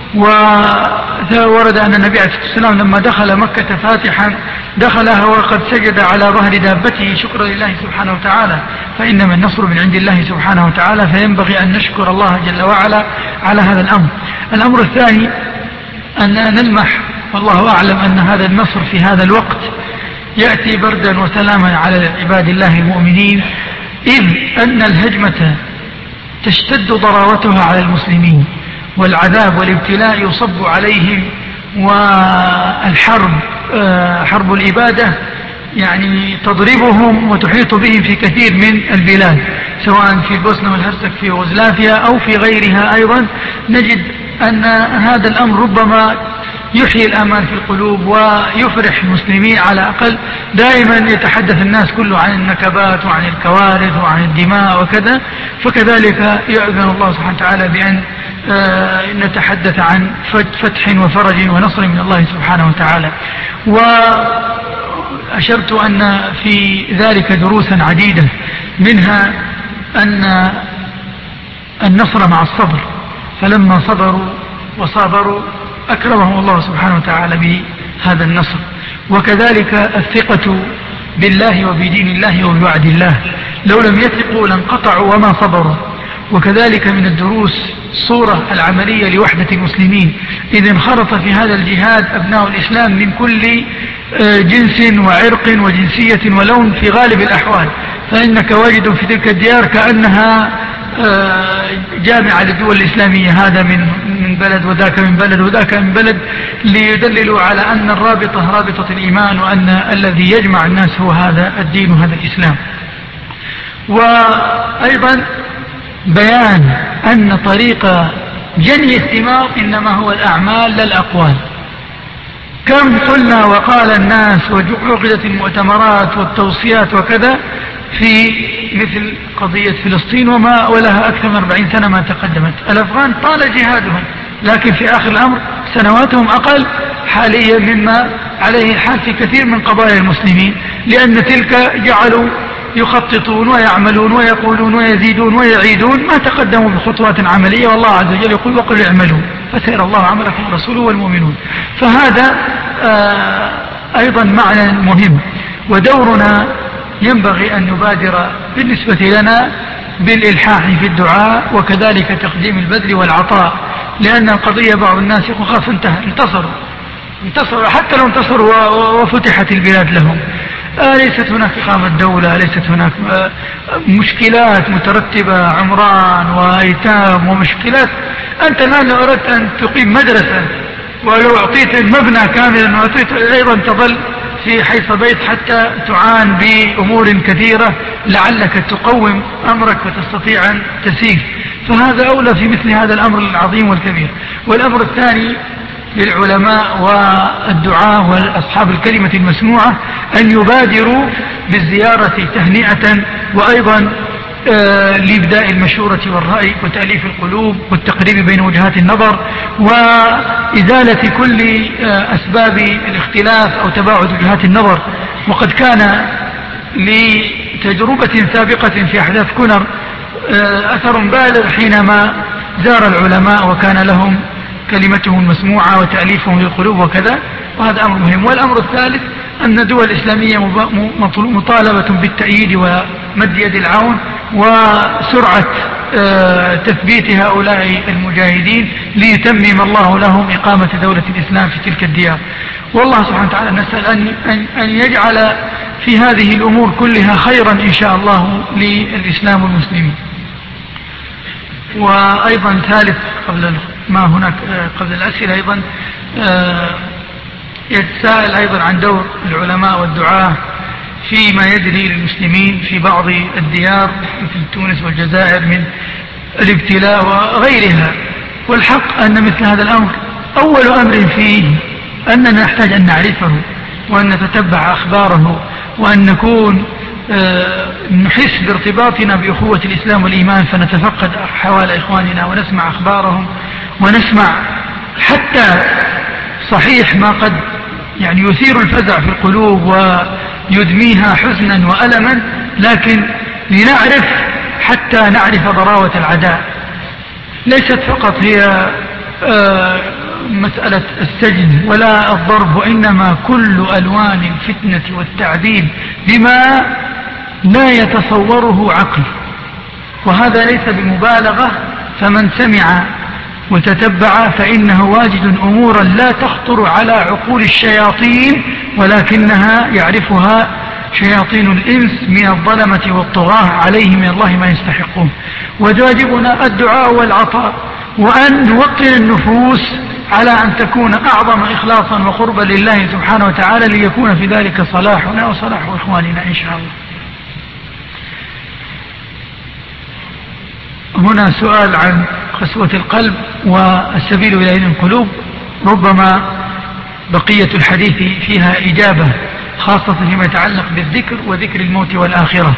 وورد أن النبي عليه الصلاة والسلام لما دخل مكة فاتحا دخلها وقد سجد على ظهر دابته شكرا لله سبحانه وتعالى، فإنما النصر من عند الله سبحانه وتعالى، فينبغي أن نشكر الله جل وعلا على هذا الأمر. الأمر الثاني أن نلمح والله أعلم أن هذا النصر في هذا الوقت يأتي بردا وسلاما على عباد الله المؤمنين، إذ أن الهجمة تشتد ضراوتها على المسلمين والعذاب والابتلاء يصب عليهم، والحرب حرب الإبادة يعني تضربهم وتحيط بهم في كثير من البلاد، سواء في البوسنة والهرسك في يوغوسلافيا أو في غيرها. أيضا نجد أن هذا الأمر ربما يحيي الأمان في القلوب ويفرح المسلمين على الأقل. دائما يتحدث الناس كله عن النكبات وعن الكوارث وعن الدماء وكذا، فكذلك يأذن الله سبحانه وتعالى بأن نتحدث عن فتح وفرج ونصر من الله سبحانه وتعالى. وأشرت أن في ذلك دروسا عديدة، منها أن النصر مع الصبر، فلما صبروا وصابروا أكرمهم الله سبحانه وتعالى بهذا النصر. وكذلك الثقة بالله وبدين الله وبوعد الله، لو لم يثقوا لانقطعوا وما صبروا. وكذلك من الدروس الصورة العملية لوحدة المسلمين، إذ انخرط في هذا الجهاد أبناء الإسلام من كل جنس وعرق وجنسية ولون في غالب الأحوال، فإنك واجد في تلك الديار كأنها جامعة للدول الإسلامية، هذا من بلد وذاك من بلد وذاك من بلد، ليدللوا على أن الرابطة رابطة الإيمان، وأن الذي يجمع الناس هو هذا الدين وهذا الإسلام. وأيضا بيان أن طريق جني الثمار إنما هو الأعمال لا الأقوال. كم قلنا وقال الناس وعقدت المؤتمرات والتوصيات وكذا في مثل قضية فلسطين ولها أكثر من 40 سنة ما تقدمت. الأفغان طال جهادهم، لكن في آخر الأمر سنواتهم أقل حاليا مما عليه الحال في كثير من قضايا المسلمين، لأن تلك جعلوا يخططون ويعملون ويقولون ويزيدون ويعيدون، ما تقدموا بخطوات عملية، والله عز وجل يقول وقل اعملوا فسيرى الله عملكم ورسوله والمؤمنون. فهذا أيضا معنى مهم، ودورنا ينبغي أن نبادر بالنسبة لنا بالإلحاح في الدعاء، وكذلك تقديم البذل والعطاء، لأن القضية بعض الناس يقول خلاص انتصروا حتى لو انتصروا وفتحت البلاد لهم، ليست هناك إقامة دولة، ليست هناك مشكلات مترتبة، عمران وأيتام ومشكلات. أنت الآن لو أردت أن تقيم مدرسة ولو أعطيت المبنى كاملا وأعطيت أيضا تظل في حيث بيت حتى تعان بأمور كثيرة لعلك تقوم أمرك وتستطيع أن تسير. فهذا أولى في مثل هذا الأمر العظيم والكبير. والأمر الثاني للعلماء والدعاة وأصحاب الكلمة المسموعة أن يبادروا بالزيارة تهنئة، وأيضا لإبداء المشورة والرأي وتأليف القلوب والتقريب بين وجهات النظر وإزالة كل أسباب الاختلاف أو تباعد وجهات النظر. وقد كان لتجربة سابقة في أحداث كونر أثر بالغ حينما زار العلماء وكان لهم كلمتهم مسموعة وتأليفهم للقلوب وكذا، وهذا أمر مهم. والأمر الثالث أن الدول الإسلامية مطالبة بالتأييد ومد يد العون وسرعة تثبيت هؤلاء المجاهدين ليتمم الله لهم إقامة دولة الإسلام في تلك الديار. والله سبحانه وتعالى نسأل أن يجعل في هذه الأمور كلها خيرا إن شاء الله للإسلام والمسلمين. وأيضا ثالث قبل ما هناك قبل الأسئلة أيضا يتساءل أيضا عن دور العلماء والدعاة فيما يجري للمسلمين في بعض الديار مثل تونس والجزائر من الابتلاء وغيرها. والحق أن مثل هذا الأمر أول أمر فيه أننا نحتاج أن نعرفه وأن نتتبع أخباره وأن نكون نحس بارتباطنا بأخوة الإسلام والإيمان، فنتفقد حوال إخواننا ونسمع أخبارهم ونسمع حتى صحيح ما قد يعني يثير الفزع في القلوب ويدميها حزنا وألما، لكن لنعرف حتى نعرف ضراوة العداء. ليست فقط هي مسألة السجن ولا الضرب، وإنما كل ألوان الفتنة والتعذيب بما لا يتصوره عقل، وهذا ليس بمبالغة. فمن سمع وتتبع فإنه واجد أمورا لا تخطر على عقول الشياطين، ولكنها يعرفها شياطين الإنس من الظلمة والطغاة عليه من الله ما يستحقون. وواجبنا الدعاء والعطاء، وأن نوطن النفوس على أن تكون أعظم إخلاصا وقربا لله سبحانه وتعالى، ليكون في ذلك صلاحنا وصلاح إخواننا إن شاء الله. هنا سؤال عن قسوة القلب والسبيل إلى إذن القلوب، ربما بقية الحديث فيها إجابة خاصة فيما يتعلق بالذكر وذكر الموت والآخرة،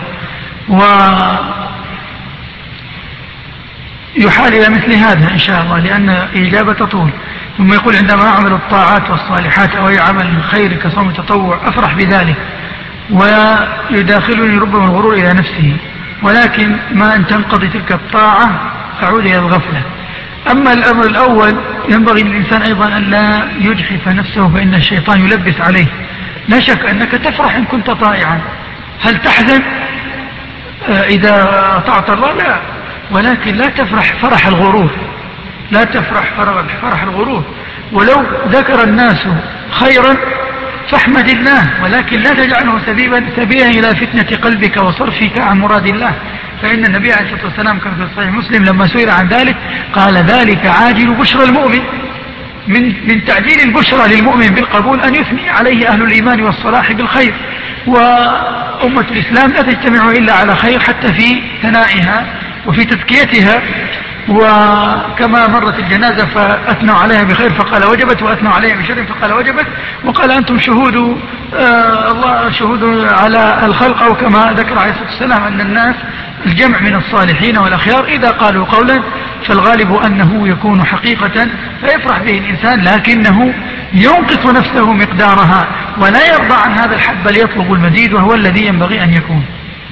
ويحال إلى مثل هذا إن شاء الله لأن إجابة تطول. ثم يقول عندما أعمل الطاعات والصالحات أو يعمل الخير كصوم التطوع أفرح بذلك ويداخلني ربما الغرور إلى نفسه، ولكن ما أن تنقضي تلك الطاعة أعود إلى الغفلة. أما الأمر الأول ينبغي للإنسان أيضا أن لا يجحف نفسه، فإن الشيطان يلبس عليه. لا شك أنك تفرح إن كنت طائعا. هل تحزن إذا أطعت الله؟ لا، ولكن لا تفرح فرح الغرور، لا تفرح فرح الغرور. ولو ذكر الناس خيرا فاحمد الله، ولكن لا تجعله سبيلا إلى فتنة قلبك وصرفك عن مراد الله. فإن النبي عليه الصلاة والسلام كان في صحيح مسلم لما سئل عن ذلك قال: ذلك عاجل بشرى المؤمن. من تعجيل البشرى للمؤمن بالقبول أن يثني عليه أهل الإيمان والصلاح بالخير. وأمة الإسلام لا تجتمع إلا على خير حتى في ثنائها وفي تزكيتها. وكما مرت الجنازة فأثنوا عليها بخير فقال وجبت، وأثنوا عليها بشر فقال وجبت، وقال أنتم شهود الله شهود على الخلق. أو كما ذكر عليه الصلاة والسلام أن الناس الجمع من الصالحين والأخيار إذا قالوا قولا فالغالب أنه يكون حقيقة فيفرح به الإنسان، لكنه ينقص نفسه مقدارها ولا يرضى عن هذا الحد بل يطلب المزيد، وهو الذي ينبغي أن يكون.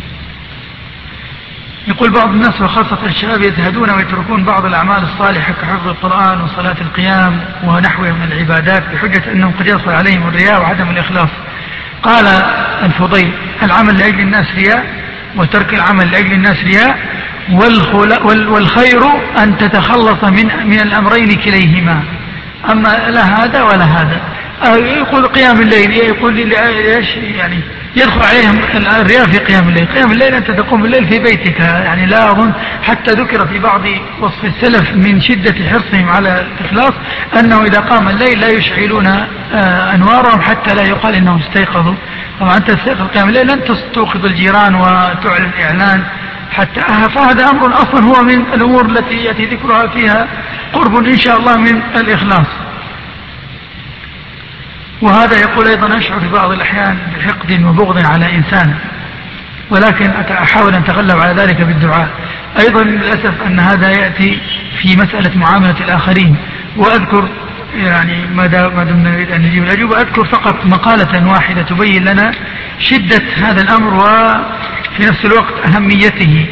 يقول بعض الناس وخاصة الشباب يزهدون ويتركون بعض الأعمال الصالحة كحفظ القرآن وصلاة القيام ونحوها من العبادات بحجة أنهم قد يصل عليهم الرياء وعدم الإخلاص. قال الفضيل: العمل لأجل الناس رياء، وترك العمل لأجل الناس رياء، والخير أن تتخلص من الأمرين كليهما، أما لا هذا ولا هذا. يقول قيام الليل، يقول ايش يعني يدخل عليهم الرياء في قيام الليل. قيام الليل أنت تقوم الليل في بيتك، يعني لا أظن حتى ذكر في بعض وصف السلف من شدة حرصهم على الإخلاص أنه إذا قام الليل لا يشعلون أنوارهم حتى لا يقال إنهم استيقظوا. طبعا أنت تستيقظ قيام الليل لن تستوقظ الجيران وتعلن إعلان حتى، فهذا أمر أصلا هو من الأمور التي يأتي ذكرها فيها قرب إن شاء الله من الإخلاص. وهذا يقول أيضا أشعر في بعض الأحيان بحقد وبغض على إنسان، ولكن أحاول أن أتغلب على ذلك بالدعاء. أيضا للأسف أن هذا يأتي في مسألة معاملة الآخرين. وأذكر يعني ما دمنا نريد أن نجيب الأجوبة، أذكر فقط مقالة واحدة تبين لنا شدة هذا الأمر وفي نفس الوقت أهميته.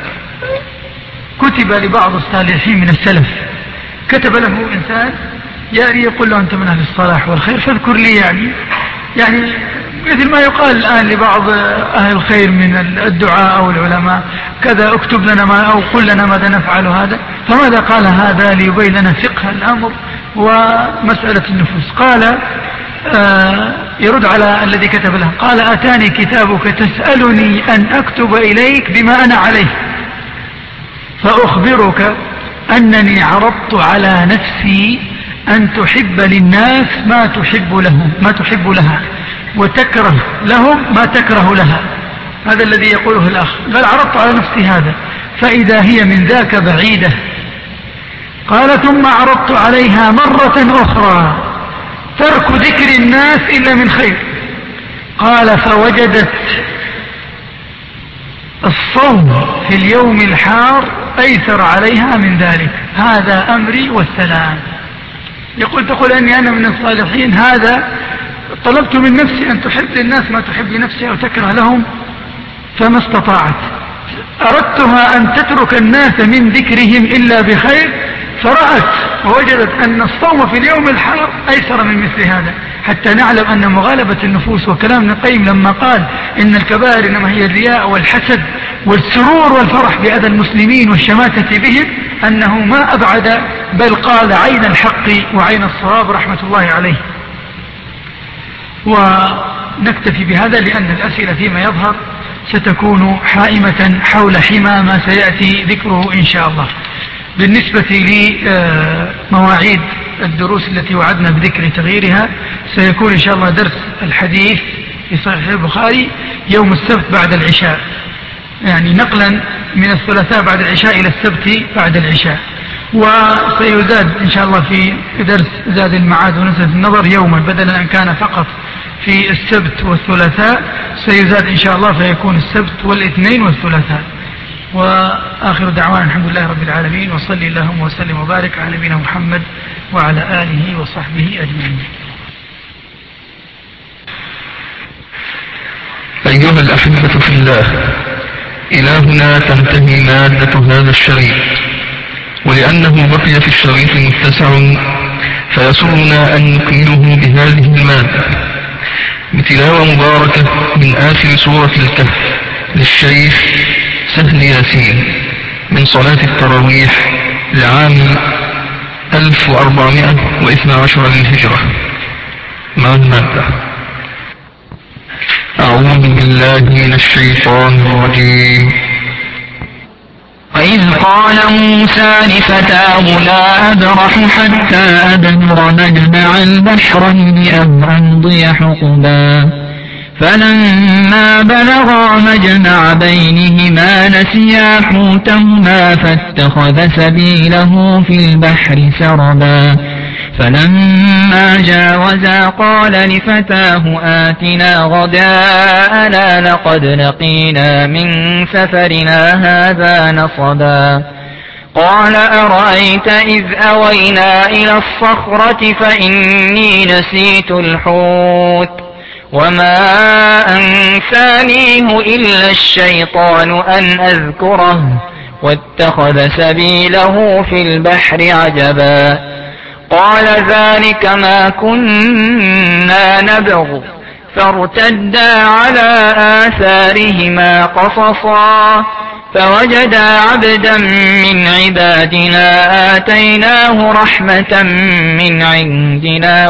كتب لبعض الصالحين من السلف، كتب له إنسان يعني يقول له أنت من أهل الصلاح والخير فاذكر لي يعني مثل ما يقال الآن لبعض أهل الخير من الدعاء أو العلماء كذا اكتب لنا ما أو قل لنا ماذا نفعل هذا. فماذا قال هذا ليبين لنا فقه الأمر ومسألة النفوس؟ قال يرد على الذي كتب له، قال أتاني كتابك تسألني أن أكتب إليك بما أنا عليه، فأخبرك أنني عرضت على نفسي أن تحب للناس ما تحب لها وتكره لهم ما تكره لها. هذا الذي يقوله الأخ، بل عرضت على نفسي هذا فإذا هي من ذاك بعيدة. قال ثم عرضت عليها مرة أخرى ترك ذكر الناس إلا من خير. قال فوجدت الصوم في اليوم الحار أيسر عليها من ذلك. هذا أمري والسلام. تقول أني أنا من الصالحين، هذا طلبت من نفسي أن تحب للناس ما تحب لنفسها وتكره لهم فما استطاعت. أردتها أن تترك الناس من ذكرهم إلا بخير، فرأت ووجدت أن الصوم في اليوم الحار أيسر من مثل هذا، حتى نعلم أن مغالبة النفوس. وكلام ابن القيم لما قال إن الكبائر إنما هي الرياء والحسد والسرور والفرح بأذى المسلمين والشماتة بهم، أنه ما أبعد بل قال عين الحق وعين الصواب رحمة الله عليه. ونكتفي بهذا لأن الأسئلة فيما يظهر ستكون حائمة حول حمى ما سيأتي ذكره إن شاء الله. بالنسبة لمواعيد الدروس التي وعدنا بذكر تغييرها، سيكون إن شاء الله درس الحديث في صحيح البخاري يوم السبت بعد العشاء، يعني نقلا من الثلاثاء بعد العشاء إلى السبت بعد العشاء. وسيزاد إن شاء الله في درس زاد المعاد ونزهة النظر يوما، بدلا أن كان فقط في السبت والثلاثاء سيزاد إن شاء الله فيكون السبت والاثنين والثلاثاء. وآخر دعوانا الحمد لله رب العالمين، وصلي اللهم وسلم وبارك على نبينا محمد وعلى آله وصحبه أجمعين. أيها الأحبة في الله، إلى هنا تنتهي مادة هذا الشريط، ولأنه بقي في الشريط متسع فيسرنا أن نكمله بهذه المادة بتلاوة مباركة من آخر سورة الكهف للشيخ سهل ياسين من صلاة التراويح لعام 1412 للهجرة مع المادة. أعوذ بالله من الشيطان الرجيم. وإذ قال موسى لفتاه لا أبرح حتى أبلغ مجمع البحرين أو أمضي حقبا فلما بلغا مجمع بينهما نسيا حوتهما فاتخذ سبيله في البحر سربا فلما جاوزا قال لفتاه آتنا غداءنا لقد لقينا من سفرنا هذا نصبا قال أرأيت إذ أوينا إلى الصخرة فإني نسيت الحوت وما أنسانيه إلا الشيطان أن أذكره واتخذ سبيله في البحر عجبا قال ذلك ما كنا نبغ فارتدا على آثارهما قصصا فوجدا عبدا من عبادنا آتيناه رحمة من عندنا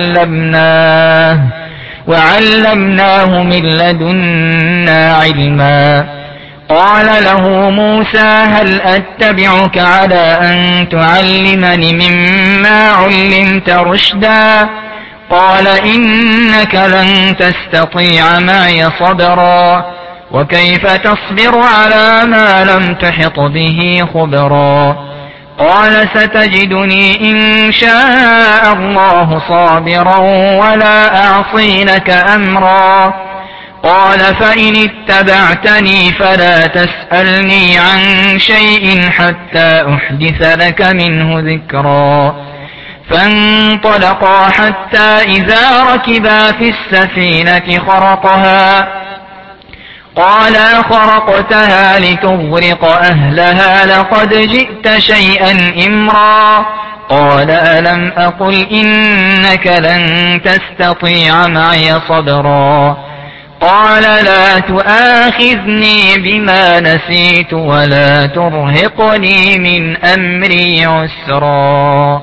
وعلمناه من لدنا علما قال له موسى هل أتبعك على أن تعلمني مما علمت رشدا قال إنك لن تستطيع معي صبرا وكيف تصبر على ما لم تحط به خبرا قال ستجدني إن شاء الله صابرا ولا أعصي لك أمرا قال فإن اتبعتني فلا تسألني عن شيء حتى أحدث لك منه ذكرا فانطلقا حتى إذا ركبا في السفينة خرقها قال أخرقتها لتغرق أهلها لقد جئت شيئا إمرا قال ألم أقل إنك لن تستطيع معي صبرا قال لا تؤاخذني بما نسيت ولا ترهقني من أمري عسرا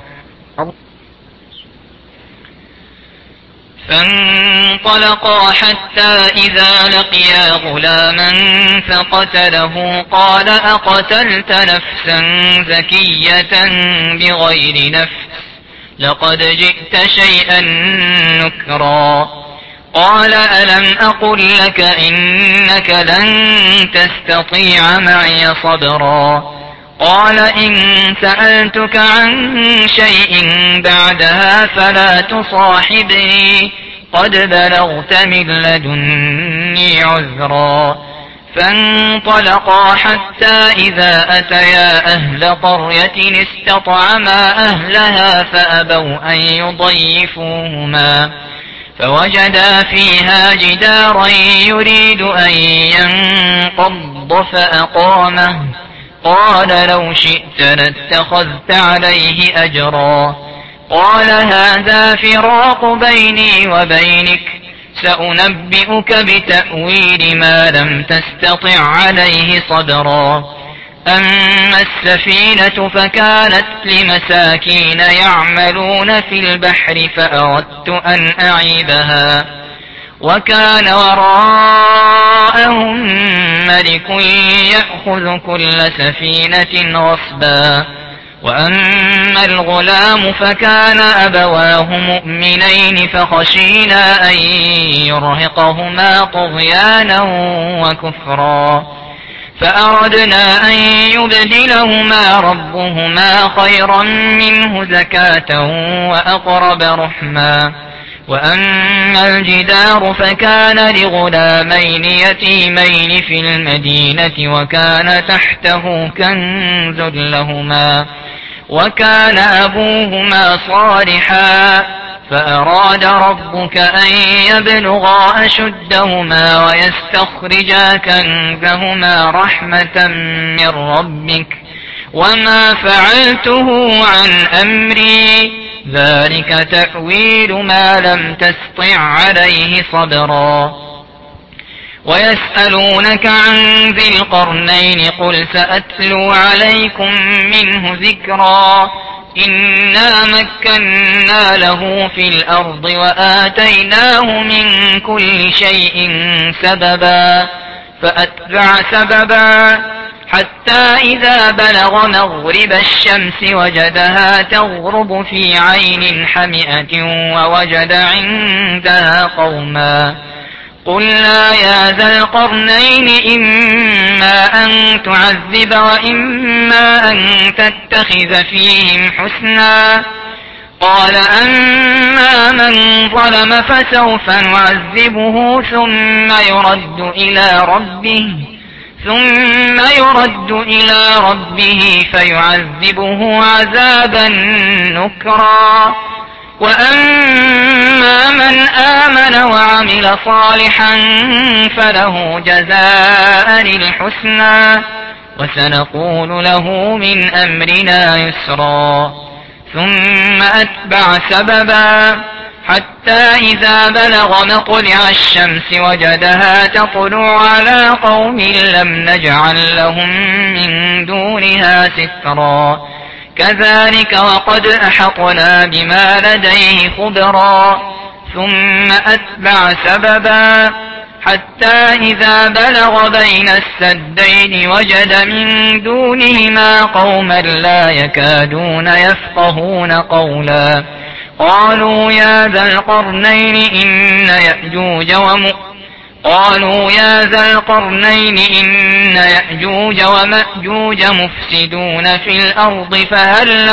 فانطلقا حتى إذا لقيا غلاما فقتله قال أقتلت نفسا زكية بغير نفس لقد جئت شيئا نكرا قال ألم أقل لك إنك لن تستطيع معي صبرا قال إن سألتك عن شيء بعدها فلا تصاحبني قد بلغت من لدني عذرا فانطلقا حتى إذا أتيا أهل قرية استطعما أهلها فأبوا أن يضيفوهما فوجدا فيها جدارا يريد أن ينقض فأقامه قال لو شئت لاتخذت عليه أجرا قال هذا فراق بيني وبينك سأنبئك بتأويل ما لم تستطع عليه صبرا أما السفينة فكانت لمساكين يعملون في البحر فأردت أن أعيبها وكان وراءهم ملك يأخذ كل سفينة غصبا وأما الغلام فكان أبواه مؤمنين فخشينا أن يرهقهما طغيانا وكفرا فأردنا أن يبدلهما ربهما خيرا منه زكاة وأقرب رحما وأما الجدار فكان لغلامين يتيمين في المدينة وكان تحته كنز لهما وكان أبوهما صالحا فأراد ربك أن يبلغا أشدهما ويستخرجا كنزهما رحمة من ربك وما فعلته عن أمري ذلك تأويل ما لم تستطع عليه صبرا ويسألونك عن ذي القرنين قل سأتلو عليكم منه ذكرا إنا مكنا له في الأرض وآتيناه من كل شيء سببا فأتبع سببا حتى إذا بلغ مغرب الشمس وجدها تغرب في عين حمئة ووجد عندها قوما قلنا يا ذا القرنين إما أن تعذب وإما أن تتخذ فيهم حسنا قال أما من ظلم فسوف نعذبه ثم يرد إلى ربه فيعذبه عذابا نكرا وأما من آمن وعمل صالحا فله جزاء الحسنى وسنقول له من أمرنا يسرا ثم أتبع سببا حتى إذا بلغ مطلع الشمس وجدها تطلع على قوم لم نجعل لهم من دونها سترا كذلك وقد أحطنا بما لديه خبرا ثم أتبع سببا حتى إذا بلغ بين السدين وجد من دونهما قوما لا يكادون يفقهون قولا قالوا يا ذا القرنين إن يأجوج ومأجوج مفسدون في الأرض فهل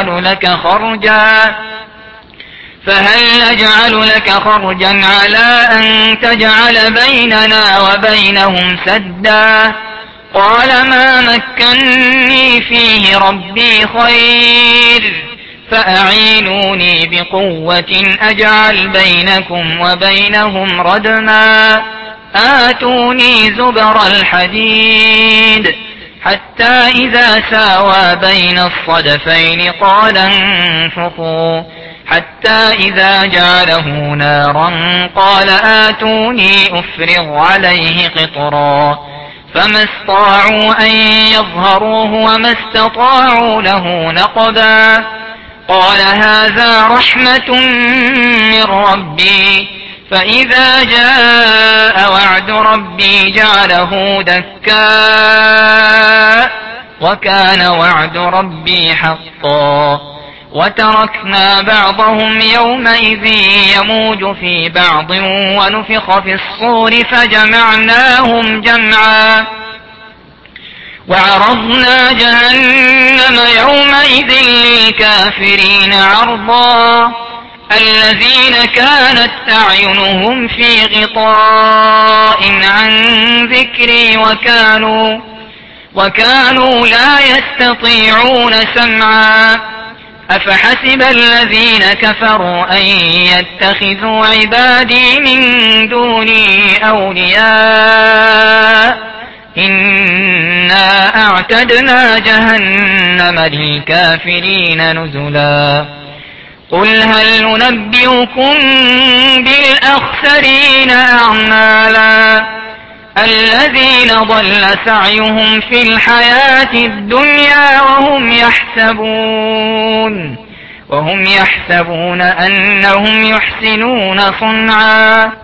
نجعل لك خرجا على أن تجعل بيننا وبينهم سدا قال ما مكني فيه ربي خير فأعينوني بقوة أجعل بينكم وبينهم ردما آتوني زبر الحديد حتى إذا ساوى بين الصدفين قال انفخوا حتى إذا جعله نارا قال آتوني أفرغ عليه قطرا فما استطاعوا أن يظهروه وما استطاعوا له نقبا قال هذا رحمة من ربي فإذا جاء وعد ربي جعله دكا وكان وعد ربي حقا وتركنا بعضهم يومئذ يموج في بعض ونفخ في الصور فجمعناهم جمعا وعرضنا جهنم يومئذ للكافرين عرضا الذين كانت أعينهم في غطاء عن ذكري وكانوا لا يستطيعون سمعا أفحسب الذين كفروا أن يتخذوا عبادي من دوني أولياء إنا أعتدنا جهنم للكافرين نزلا قل هل ننبئكم بالأخسرين أعمالا الذين ضل سعيهم في الحياة الدنيا وهم يحسبون أنهم يحسنون صنعا